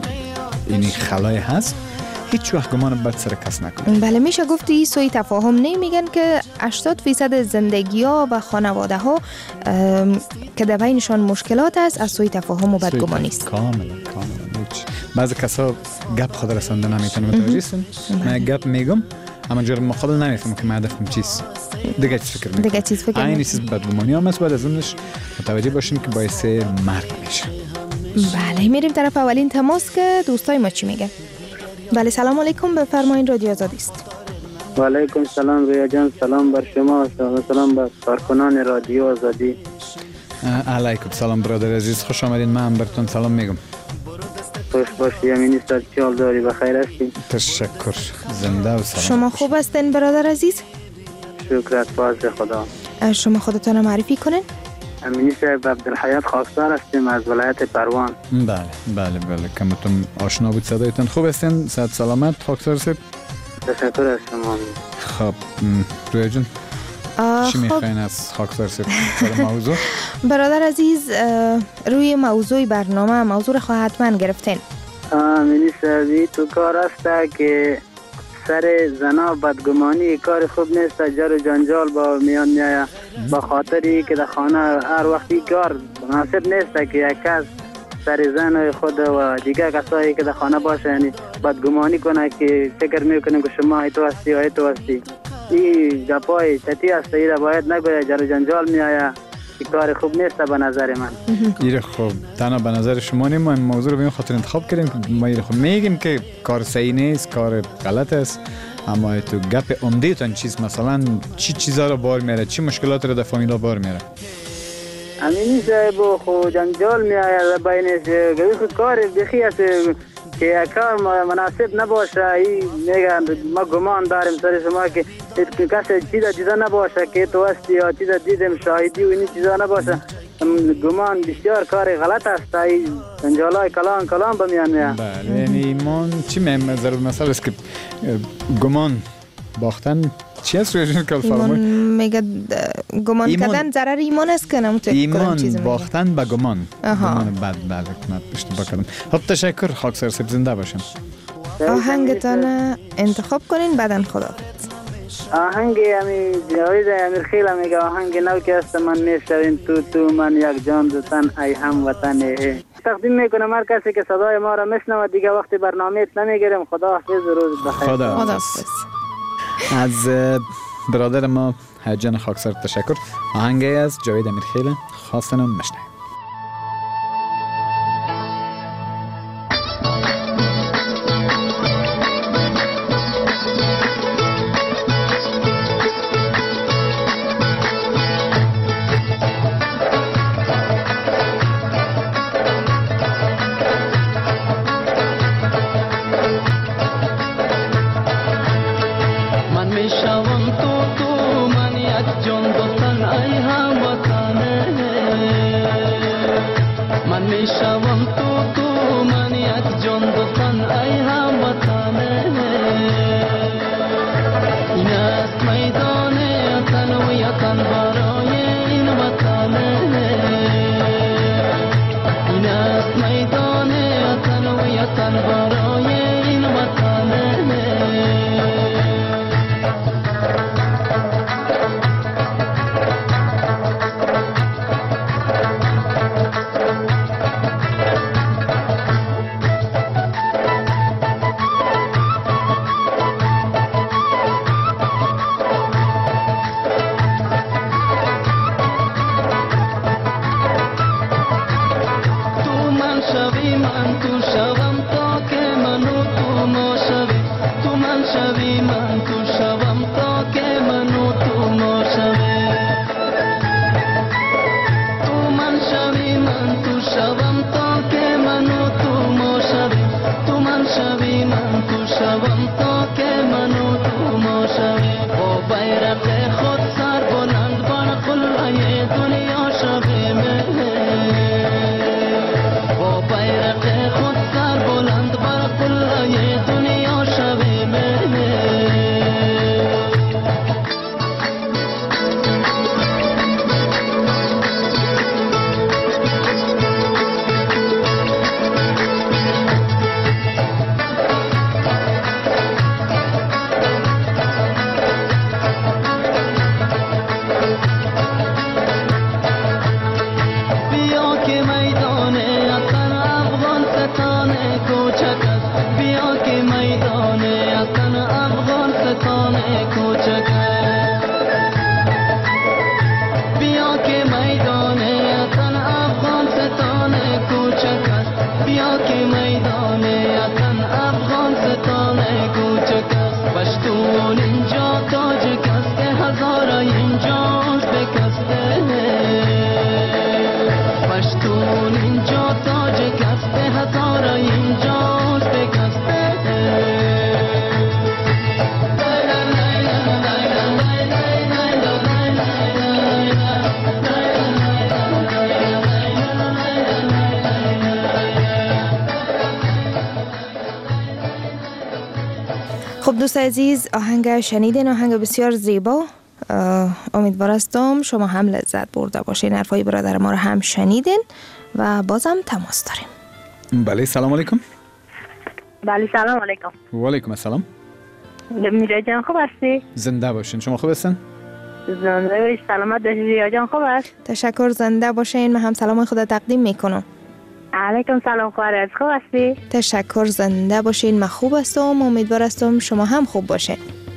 این خلای هست، هیچ وقت گمان بد سر کس نکنیم.
بله میشه گفت این سوء تفاهم نمیگن که هشتاد درصد زندگی ها و خانواده ها که در بینشان مشکلات است از سوء تفاهم و بدگمانی است.
کاملا کاملا. بعضی کسا گپ خود رسانده نمیتونه، متوجه هستین؟ من گپ میگم اما جرم مقابل نمیفهمم که هدفم چیست. دیگه چیز فکر میکنم.
دیگه چیز فکر
این چیز بدگمانی هم است. بعد از اونش متوجه باشیم که باعث مرگ میشه.
بله میریم طرف اولین تماس که دوستای ما چی میگن. بله سلام علیکم، بفرمایید رادیو آزادی است.
و علیکم سلام رویا جان، سلام بر شما و سلام بر کارکنان رادیو آزادی.
علیکم سلام برادر عزیز، خوش آمدین. من براتون سلام میگم.
خوش باشی امینی سر چال داری، بخیر هستی؟
تشکر، زنده و سلام.
شما خوب هستین برادر عزیز؟
شکرت فضل خدا.
شما خودتون معرفی کنین؟
امینی صاحب عبدالحیات خواستار هستیم از ولایت پروان.
بله بله بله کمتون آشنا بود صدایتون. خوب هستین؟ صحت سلامت خواستار صاحب؟
تشکر از شما.
خب رویا جون چی میخواین از خاکسار صاحب سر موضوع؟
برادر عزیز روی موضوع برنامه موضوع خواهد حتما گرفتین.
امینی صاحبی تو کار است که سر زنا بدگمانی کار خوب نیست، جر و جنجال با میان میایه، با خاطری که در خانه هر وقتی کار مناسب نیست که یک کس سر زن خود و دیگه کسایی که در خانه باشه یعنی بدگمانی کنه که فکر میکنیم که شما ای تو هستی و ای تو هستی. این گپای چتی است، این باید نگویه، جر و جنجال میایه، کار خوب نیست به نظر من.
ایره خب تنها به نظر شما نیم، ما این موضوع رو به این خاطر انتخاب کردیم که ما ایره خب میگیم که کار صحیح نیست، کار غلط است، اما تو گپ عمده تان چیز مثلا چی چیزا رو بار میاره، چی مشکلات رو در فامیلا بار میاره؟
امینی صاحب خو جنجال می آید بینش گوی خود کار بخی است که کار مناسب نباشه. ای میگن ما گمان داریم سر شما که کسی چیزا دیده نباشه که تو هستی یا چیزا دیدیم شاهدی و این چیزا نباشه. گمان بسیار کار غلط است. ای جنجالای کلان کلان بمیان میان.
بله یعنی ایمان چی مهم ضرور مسئله است که گمان باختن چی است روی جن کل فرمای؟
میگه گمان کردن ضرر ایمان است که نموته
ایمان باختن به گمان. گمان بد بله من اشتباه کردم. خب تشکر خاکسار صاحب زنده باشم.
آهنگتان انتخاب کنین بعدن خدا.
آهنگ امی جاوید امیر خیل میگه آهنگ نو که است من میشوین تو تو من یک جان دو تن ای هم وطن. تقدیم میکنم هر کسی که صدای ما را میشنوه دیگه وقتی برنامه نمیگیریم. خدا حافظ روز بخیر.
خدا حافظ. از برادر ما حجان خاکسار تشکر. آهنگی از جاوید امیر خیل خواستن مشنویم.
خب دوست عزیز آهنگ شنیدین، آهنگ بسیار زیبا. امیدوار هستم شما هم لذت برده باشین. حرفای برادر ما رو هم شنیدین و بازم تماس داریم.
بله سلام علیکم.
بله سلام علیکم.
و علیکم السلام.
میرا جان خوب هستی؟
زنده باشین. شما خوب هستین؟
زنده باشین. سلامت باشین. میرا جان خوب است؟
تشکر. زنده باشین. من هم سلام خدا تقدیم میکنم.
علیکم سلام خواهرت. خوب هستی؟
تشکر. زنده باشین. من خوب هستم. امیدوار هستم شما هم خوب باشین.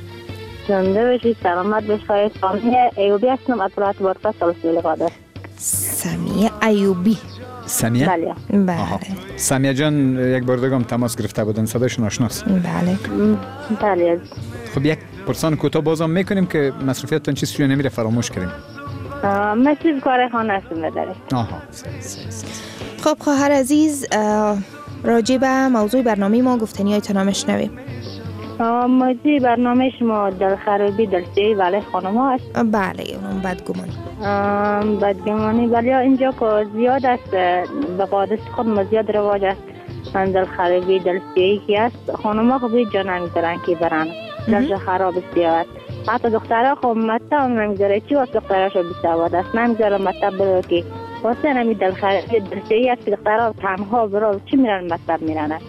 زنده باشید. سلامت باشید. سامیه ایوبی هستم. اطلاعات بادکست سلسله قادر.
سامیه ایوبی.
سامیه؟
بله.
بله.
سامیه جان یک بار دیگه تماس گرفته بودن، صدایشون آشناست.
بله.
بله.
خب یک پرسان کوتاه بازم میکنیم که مصرفیتتون چیز شو نمیره فراموش کنیم.
مسئول کار خانه است مدرس.
آها.
خب خواهر عزیز، راجع به موضوع برنامه ما گفتنی های تنها میشنویم.
موضوع برنامه شما دلخرابی دلسیری ولی خانم ها است؟
بله، اونم بدگمانی.
بدگمانی ولی اینجا که زیاد است، به قادس خود ما زیاد رواج است دلخرابی دلسیری که است. خانم ها خب جا نمیذارن که برن دلش خراب سیاد. حتی دخترها خب مطب نمیذاره، چی واسه دخترهاشو بیسواد است نمیذاره مطب برو که واسه نمی دلخرابی دلسیری است که دخترها تنها برو چی میرن مطب میرن است.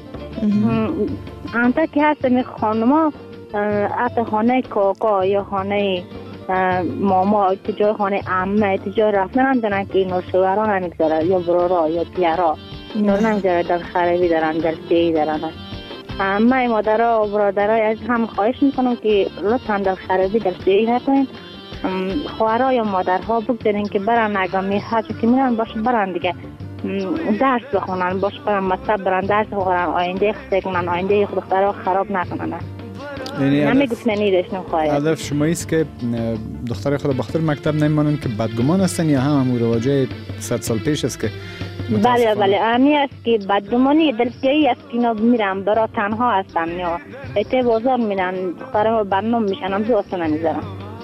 انتا که هست می خانما حتی خانه کاکا یا خانه ماما تجای خانه عمه تجای رفتن هم دارن که اینو شوهران نمیگذاره یا برورا یا پیرا اینو نمیگذاره دل خرابی دارن دل سیری دارن. من مادرها و برادرها از هم خواهش میکنم که لطفا دل خرابی دل سیری نکنین. خواهرها یا مادرها بگذارین که برن نگامی هر چه که میرن باشه برن دیگه درس بخونن، باش برن مطلب برن درس بخونن، آینده خسته کنن، آینده خود دخترها خراب نکنن. نمیگفتن نیدشنم خواهی
هدف شما ایست که دختر خود بخاطر مکتب نمیمانن که بدگمان هستن یا هم همون رواجه صد سال پیش است که
بله بله امی است که بدگمانی دلسیایی است که اینا میرن برا تنها هستن یا ایته بازار میرن دخترها برنام میشن هم دو اصلا نمیذارن.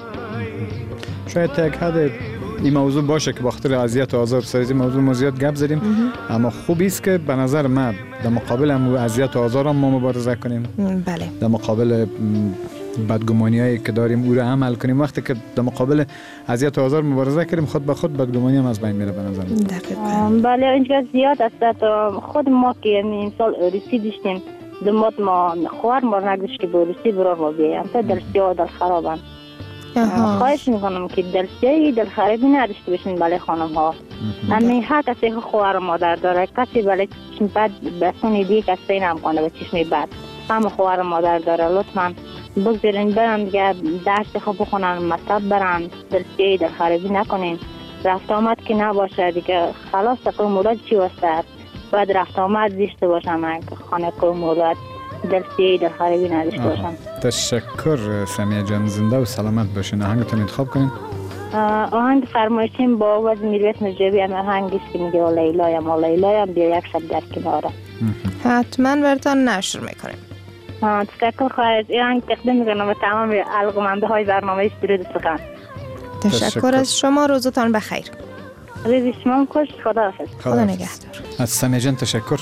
شاید تا یک حد این موضوع باشه که بخاطر اذیت و آزار سر موضوع ما زیاد گپ زدیم، اما خوب است که به نظر من در مقابل هم اذیت و آزار هم ما مبارزه کنیم.
بله.
در مقابل بدگمانیایی که داریم او را عمل کنیم. وقتی که در مقابل اذیت و آزار مبارزه کنیم خود به خود بدگمانی هم از بین میره به نظر من.
بله اینجا زیاد است. خود ما که این سال روسی داشتیم دمات ما خوار ما نگذاشت که با روسی برار ما بیایم تا دلسی و دل خرابن. خواهش میکنم که دلسیایی دل خرابی نداشته باشین بله خانم ها. همین هر کسی خواهر مادر داره کسی بله چشم بد بسونی دیگه کسی نمکنه به چشم بد همه خواهر مادر داره. لطفا بگذارین برن دیگه درس خوب بخونن مطلب برن دلسیایی دل خرابی نکنین. رفت آمد که نباشه دیگه خلاص تقوی مولاد چی وستد باید رفت آمد دیشته باشن خانه که مولاد دلسیایی دل خرابی نداشته باشن.
تشکر سمیه جان، زنده و سلامت باشین. آهنگتون انتخاب کنین.
آهنگ فرمایشیم با آواز میرویس نجیبی هم آهنگیست که میگه او لیلایم او لیلایم بیا یک شب در کناره.
حتما براتون نشر میکنیم.
تشکر خواهد این آهنگ تقدیم میکنم به تمام علاقه‌منده های برنامه درود سخن.
تشکر از شما، روزتان بخیر.
روز شما خوش. خدا حافظ.
خدا نگهدار.
از سمیه جان تشکر.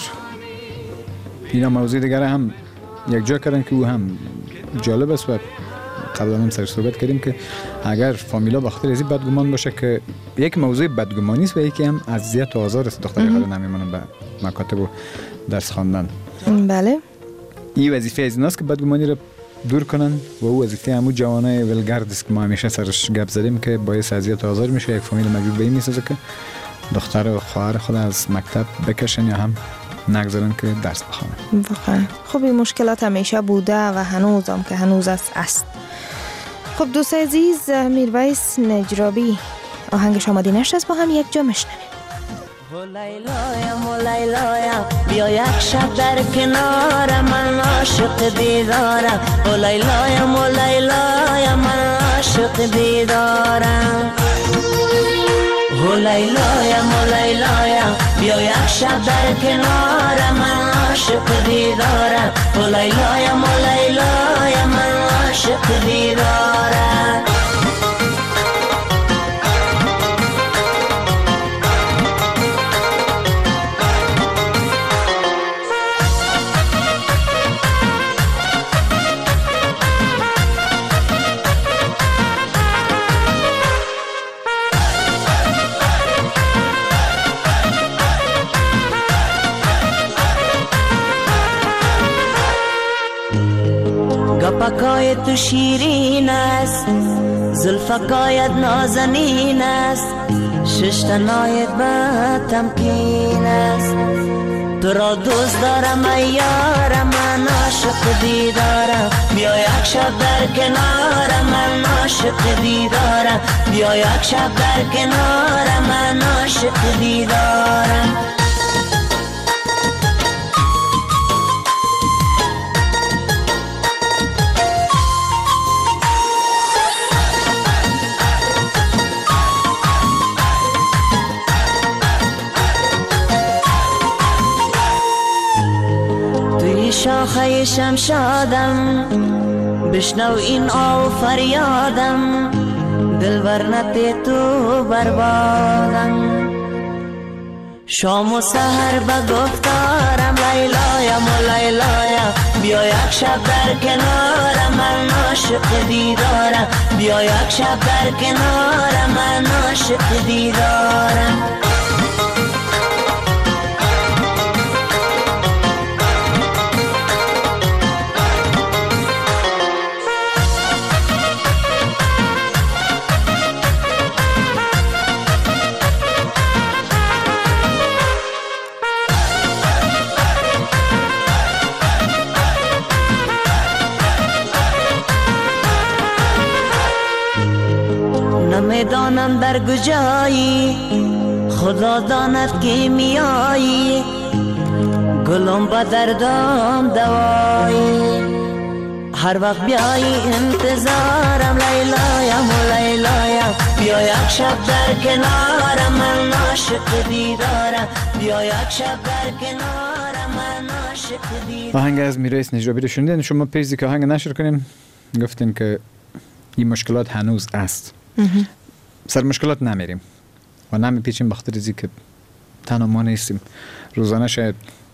اینا موضوع دیگر هم یک جا کردن که او هم جالب است و قبلا هم سر صحبت کردیم که اگر فامیلا بخاطر ازی بدگمان باشه که یک موضوع بدگمانی است و یکی هم اذیت و آزار است دختر خود نمیمونن به مکاتب و درس خواندن.
بله.
این وظیفه از ایناست که بدگمانی رو دور کنن و او وظیفه همون جوانای ولگرد است که ما همیشه سرش گپ زدیم که باعث اذیت و آزار میشه. یک فامیل مجبور به این میسازه که دختر و خواهر خود از مکتب بکشن یا هم نگذارن که درس بخوانن.
واقعا خب این مشکلات همیشه بوده و هنوزم که هنوز است است. خب دوست عزیز، میرویس نجرابی آهنگش آماده نشد است با هم یک جا میشنویم.
او لیلایم او لیلایم بیا یک شب در کنار من عاشق دیدارم. او لیلایم او لیلایم من عاشق دیدارم. او لیلایم او لیلایم بیا یک شب در کنار من عاشق دیدارم. او لیلایم او لیلایم من عاشق دیدارم. گپکای تو شیرین است زلفکایت نازنین است ششتنایت به تمکین است. تو را دوست دارم ای یارم من عاشق دیدارم. بیا یک شب در کنارم من عاشق دیدارم. بیا یک شب در کنارم من عاشق دیدارم. شاخه شمشادم بشنو این آو فریادم دلبر نت تو بربادم شام و سحر به گفتارم لیلایم و لیلایم بیا یک شب در کنارم من عاشق دیدارم بیا یک شب در کنارم من عاشق دیدارم نمیدانم در کجایی خدا داند که میایی گلم با دردم دوایی هر وقت بیایی انتظارم لیلایم و لیلایم بیا یک شب در کنارم من عاشق دیدارم بیا یک شب در کنارم من عاشق دیدارم.
آهنگ از میرایس نجابی رو شنیدین. شما پیزی که آهنگ نشر کنیم گفتین که این مشکلات هنوز است. سر مشکلات نمیریم و نمیپیچیم بخاطر ازی که تنها ما نیستیم. روزانه شاید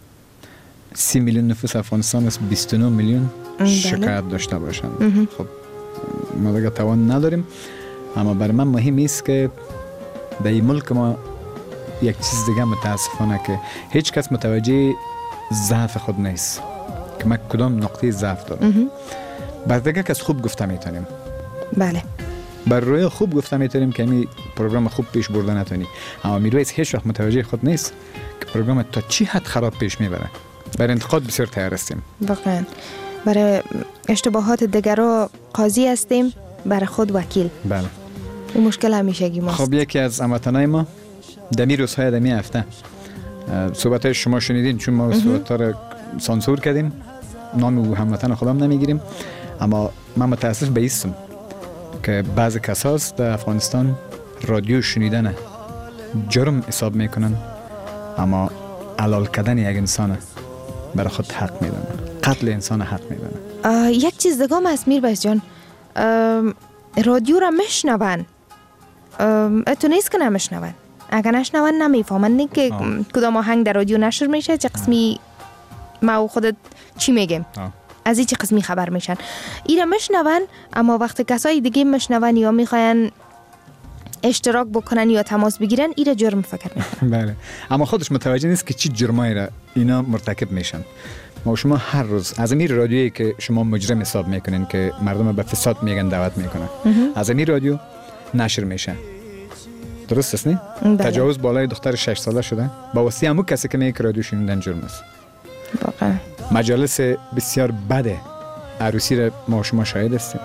سی میلیون نفوس افغانستان است، بیست و نه میلیون شکایت داشته باشند. خب ما دیگه توان نداریم، اما برای من مهم است که در این ملک ما یک چیز دیگه متاسفانه که هیچ کس متوجه ضعف خود نیست که من کدام نقطه ضعف دارم. بعد دیگه کس خوب گفته میتونیم.
بله.
بر روی خوب گفته میتونیم که این پروگرام خوب پیش برده نتونی، اما میرویس هیچ وقت متوجه خود نیست که پروگرام تا چی حد خراب پیش میبره. بر انتقاد بسیار تیار هستیم.
واقعا برای اشتباهات دیگران قاضی هستیم، برای خود وکیل.
بله.
این مشکل همیشگی ماست.
خب یکی از هموطنای ما دمی روزهای دمی هفته صحبت‌های شما شنیدین، چون ما صحبت‌ها رو سانسور کردیم، نام او هموطن خودم نمیگیریم، اما من متاسف به ایستم که بعضی کساست در افغانستان رادیو شنیدن جرم حساب میکنن، اما علال کردن یک انسان برای خود حق میدونن، قتل انسان حق میدونن.
یک چیز دیگه هم هست میرباز جان، رادیو را میشنون، اتو نیست که نمیشنون، اگر نشنون نمیفهمن که کدام آهنگ در رادیو نشر میشه، چه قسمی ما و خودت چی میگیم، از این چه قسمی خبر میشن. ایره میشنون، اما وقتی کسای دیگه میشنون یا میخواین اشتراک بکنن یا تماس بگیرن، ایره جرم فکر میکنن.
بله، اما خودش متوجه نیست که چی جرمایی را اینا مرتکب میشن. ما شما هر روز از این رادیویی که شما مجرم حساب میکنین که مردم به فساد میگن دعوت میکنن، از این رادیو نشر میشه. درست است نه؟ تجاوز بالای دختر شش ساله شده با واسطه همون کسی که میگه رادیو شنیدن جرم است.
واقعا
مجالس بسیار بده عروسی را ما شما شاهد هستیم.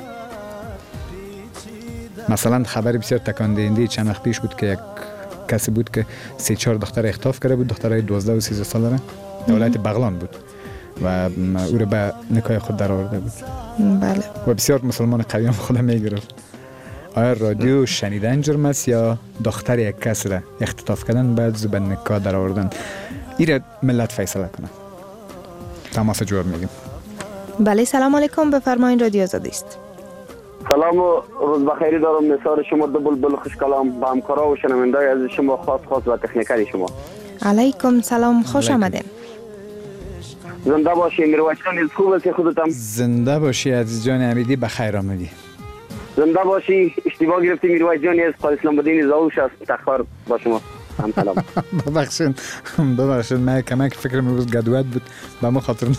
مثلا خبر بسیار تکان دهنده چند وقت پیش بود که یک کسی بود که سه چهار دختر اخطاف کرده بود، دخترای دوازده و سیزده ساله را، در ولایت بغلان بود و او را به نکاح خود در آورده بود.
بله.
و بسیار مسلمان قوی هم خود میگرفت. آیا رادیو شنیدن جرم است یا دختر یک کس را اختطاف کردن بعد به نکاح در آوردن؟ این ملت فیصله کنه. تماس جواب میگیم.
بله، سلام علیکم، بفرمایید، رادیو آزادی است.
سلام و روز بخیری دارم. مثال شما دو بلبل خوش کلام، با همکارا و شنوندای از شما خاص خاص و تکنیکری شما.
علیکم سلام، خوش آمدین.
زنده باشی میرویس جان، خوب است خودتم؟
زنده باشی عزیز جان امیدی، بخیر آمدی.
زنده باشی. اشتباه گرفتی میرویس جان، از قاری اسلام الدین زاوش است. تخفر با شما. هم سلام.
ببخشید ببخشید من کمک فکرم روز گدوت بود به ما خاطر.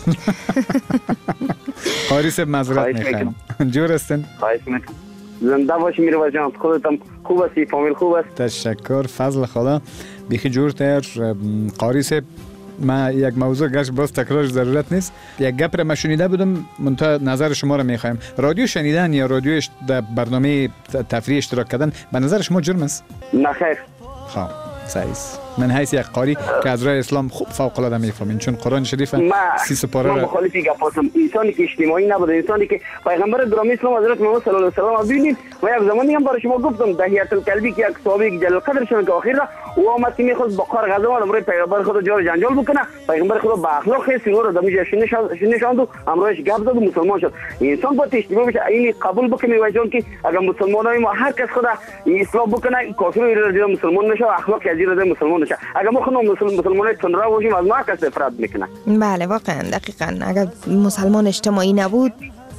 قاری صاحب معذرت میخوایم. جور هستین؟
خواهش میکنم. زنده باشی میرویس جان، خودتم خوب هستی؟ فامیل خوب است؟
تشکر، فضل خدا. بیخی جور تر. قاری صاحب ما یک موضوع گشت باز تکرارش ضرورت نیست. یک گپ را شنیده بودم، منتها نظر شما را میخوایم. رادیو شنیدن یا رادیو در برنامه تفریح اشتراک کردن به نظر شما جرم است؟
نه خیر.
خب صحیح است. من حیث یک قاری که از راه اسلام خوب فوق العاده میفهمین، چون قرآن شریف سی سپاره
را مخالف گپ هستم. انسانی که اجتماعی نبوده، انسانی که پیغمبر گرامی اسلام حضرت محمد صلی الله علیه و سلم ببینید و یک زمانی هم برای شما گفتم دهیت الکلبی که یک صحابی جلیل قدر شون که آخر او آمد که میخواست با کار غزه و امروز پیغمبر خدا جار جنجال بکنه، پیغمبر خدا با اخلاق سینور رو دمیج نشاند و امروزش گپ زد و مسلمان شد. انسان باید اشتباه بشه این قبول بکنه و جان که اگر مسلمانای ما هر کس خدا اصلاح بکنه کافر رو مسلمان نشه و اخلاق از رو مسلمان نشه. اگر ما خودمون مسلمانای تندرو باشیم از ما کس افراد میکنه.
بله واقعا دقیقاً اگر مسلمان اجتماعی نبود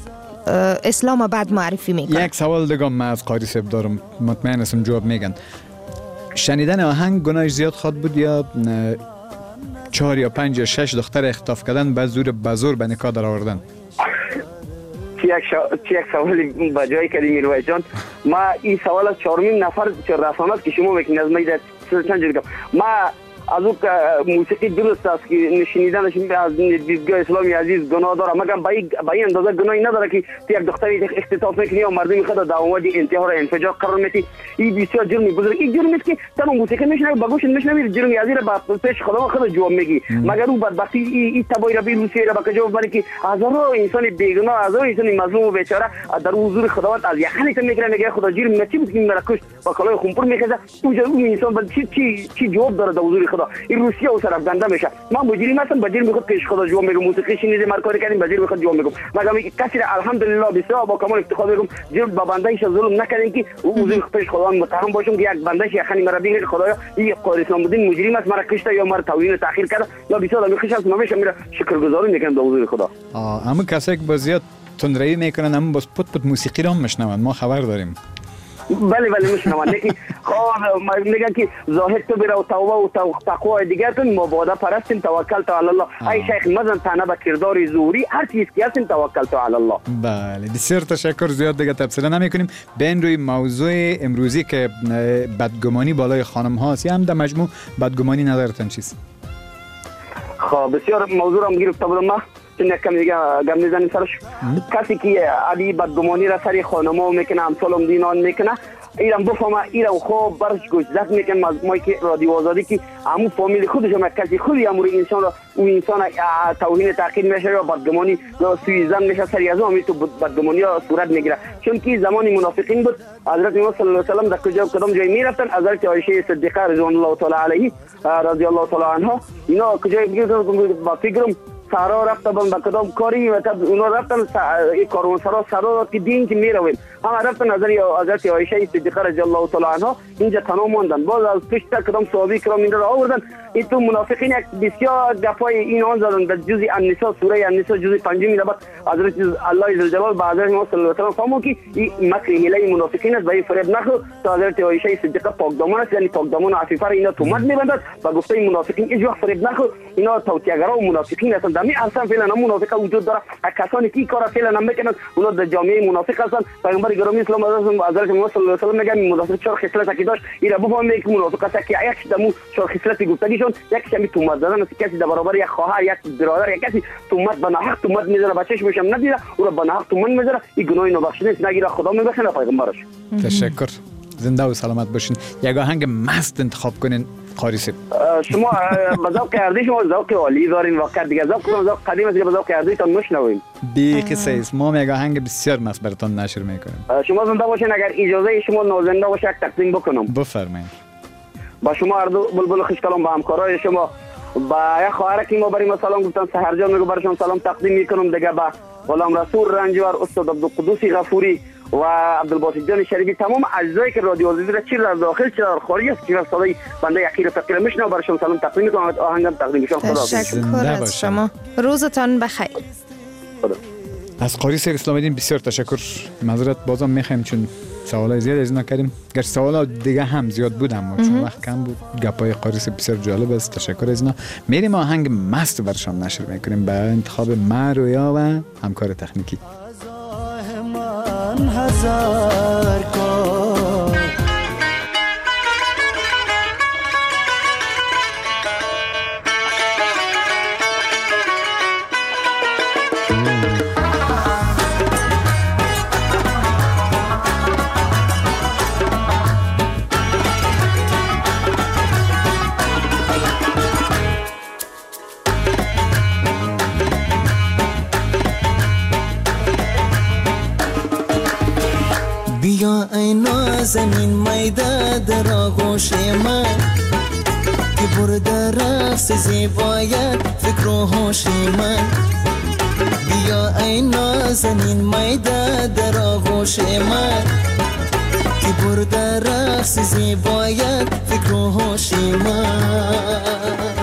اسلام بعد معرفی میکنه.
یک سوال دیگه من از قاری صاحب دارم، مطمئن هستم جواب میگن. شنیدن آهنگ گناهش زیاد خواد بود یا چهار یا پنج یا شش دختر اختطاف کردن به زور بزور به نکاح در آوردن؟
چی یک شا... چی یک سوالی با جایی کردی میرویس جان. ما این سوال از چهارمین نفر رسانات که شما میکنید از مجلس چند جلگم ما از اون موسیقی درست است که شنیدنش از دیدگاه اسلامی عزیز گناه داره، مگر به این اندازه گناهی نداره که یک دختری اختطاف میکنی و مردم خود در اوج انتحار و انفجار قرار میدی. این بسیار جرمی بزرگ، این جرمی است که تمام موسیقی میشنوی با گوش میشنوی جرمی عزیز را پیش خدا خود جواب میگی، مگر او بدبختی این تبایی را به روسیه را به جواب بری که هزارها انسان بیگناه هزارها انسان مظلوم و بیچاره در حضور خداوند از یخنی تا میگیره میگه خدا جرم نچی بود که مرا کشت با کلاه خونپور میخزه او انسان چی چی چی جواب داره در حضور خدا. این روسیه او طرف گنده میشه. من مجرم هستم بجرم میخواد پیش خدا جواب میگم، موسیقی شنیده مرکاری کردیم بجرم میخواد جواب میگم، مگر میگه کسی را الحمدلله بسیار با کمال افتخار میگم جرم با بندهش ظلم نکردین که او حضور پیش خدا متهم باشم که یک بندهش یخنی مرا بگه خدایا این قاری اسلام الدین مجرم است مرا کشته یا مرا توهین تاخیر کرده یا بسیار میخوش است نمیشه میره شکرگزاری میکنم در حضور خدا.
آه اما کسایی که بازیات تندروی میکنن اما باز پت پت موسیقی را میشنون ما خبر داریم.
بله بله میشنوم لیکن خب میگن که زاهد تو برو توبه و تقوا دیگه تون مبادا پرستیم توکل تو علی الله. ای شیخ مزن تنه به کردار زوری هر چیز که هستیم توکل تو علی الله.
بله بسیار تشکر، زیاد دیگه تفصیل نمیکنیم. بین روی موضوع امروزی که بدگمانی بالای خانم هاست یا هم در مجموع بدگمانی نظرتون چیست؟
خب بسیار موضوع رو گرفته بودم ما چون کم دیگه گم میزنیم سرش. کسی که علی بدگمانی را سری خانما میکنه امثال دینان میکنه ایران بفهمه ایران خوب برش گوشزد میکنه از مایی که رادیو آزادی که همون فامیل خودش هم کسی خودی امور انسان را اون انسان توهین تحقیر میشه یا بدگمانی یا سویزن میشه سری از اون تو بدگمانی ها صورت میگیره. چون که زمانی منافقین بود حضرت محمد صلی الله علیه و سلم در کجا کدام جای میرفتن حضرت عایشه صدیقه رضوان الله تعالی علیها رضی الله تعالی عنها اینا کجا میگفتن با فکرم سارا رفتن با کدام کاری و تب اونا رفتن این کارون سارا سارا که دین که میرویم هم رفتن نظر حضرت عایشه صدیقه رضی الله تعالی عنها اینجا تنها ماندن. باز از پیش تا کدام صحابی کرام این را آوردن. این تو منافقین یک بسیار دفعه این آن زدن در جزء النساء سوره النساء جزء پنجم دبت حضرت الله جل جلاله با حضرت محمد صلی الله علیه و سلم فهمو که این مکر هیله منافقین است و این فریب نخو تا حضرت عایشه صدیقه پاک دامن است یعنی پاک دامن عفیفه را اینا تومت میبندد و گفته منافقین هیچ وقت فریب نخو اینا توطئه‌گرا و منافقین هستند. در این اصلا فعلا منافقه وجود داره. کسانی که کار فعلا نمیکنند اونا در جامعه منافق هستند. پیامبر گرامی اسلام حضرت محمد صلی الله علیه و سلم میگن منافق چهار خصلت که داشت اینا بفهمید که منافق است که یک دمو چهار خصلت گفتگیشون یک شمی تومت زدن است کسی در برابر یک خواهر یک برادر یک کسی تومت به ناحق تومت میذاره بچه‌ش میشم ندیده او را به ناحق تومت میذاره این گناه نبخشیده است نگیره خدا میبخشه پیغمبرش.
تشکر، زنده و سلامت باشین. یک آهنگ مست انتخاب کنین قاری صاحب.
شما به ذوق اردی شما ذوق عالی دارین واقعا دیگه ذوق ذوق قدیم است که به ذوق اردی تان میشنویم.
بی قصه است ما یک آهنگ بسیار مست براتون نشر میکنیم.
شما زنده باشین اگر اجازه شما نازنده باشه یک تقدیم بکنم.
بفرمایید.
با شما اردو بلبل خوش کلام با همکارای شما با یک خواهر که ما بریم سلام گفتن سحرجان میگه برشون سلام تقدیم میکنم دیگه با غلام رسول رنجور استاد عبدالقدوس غفوری و عبدالباسط جان شریفی تمام اجزایی که رادیو آزادی را چی در داخل چی در خارج است چی صدای بنده یقین فقیر میشنه برشون سلام تقدیم میکنم آهنگم تقدیم میشم. خدا
تشکر از شما، روزتان بخیر.
خدا.
از قاری صاحب اسلام الدین بسیار تشکر. معذرت بازم میخوایم چون سوالای زیاد از نکردیم گر سوالا دیگه هم زیاد بود اما چون وقت کم بود. گپای قاری صاحب بسیار جالب است. تشکر از اینا. میریم آهنگ مست برشان نشر میکنیم با انتخاب مرویا و همکار تکنیکی.
هزار کار بیا ای نازنین میده در آغوش من که برده رقص زیبایت فکر و هوش من بیا ای نازنین میده در آغوش من که برده رقص زیبایت فکر و هوش من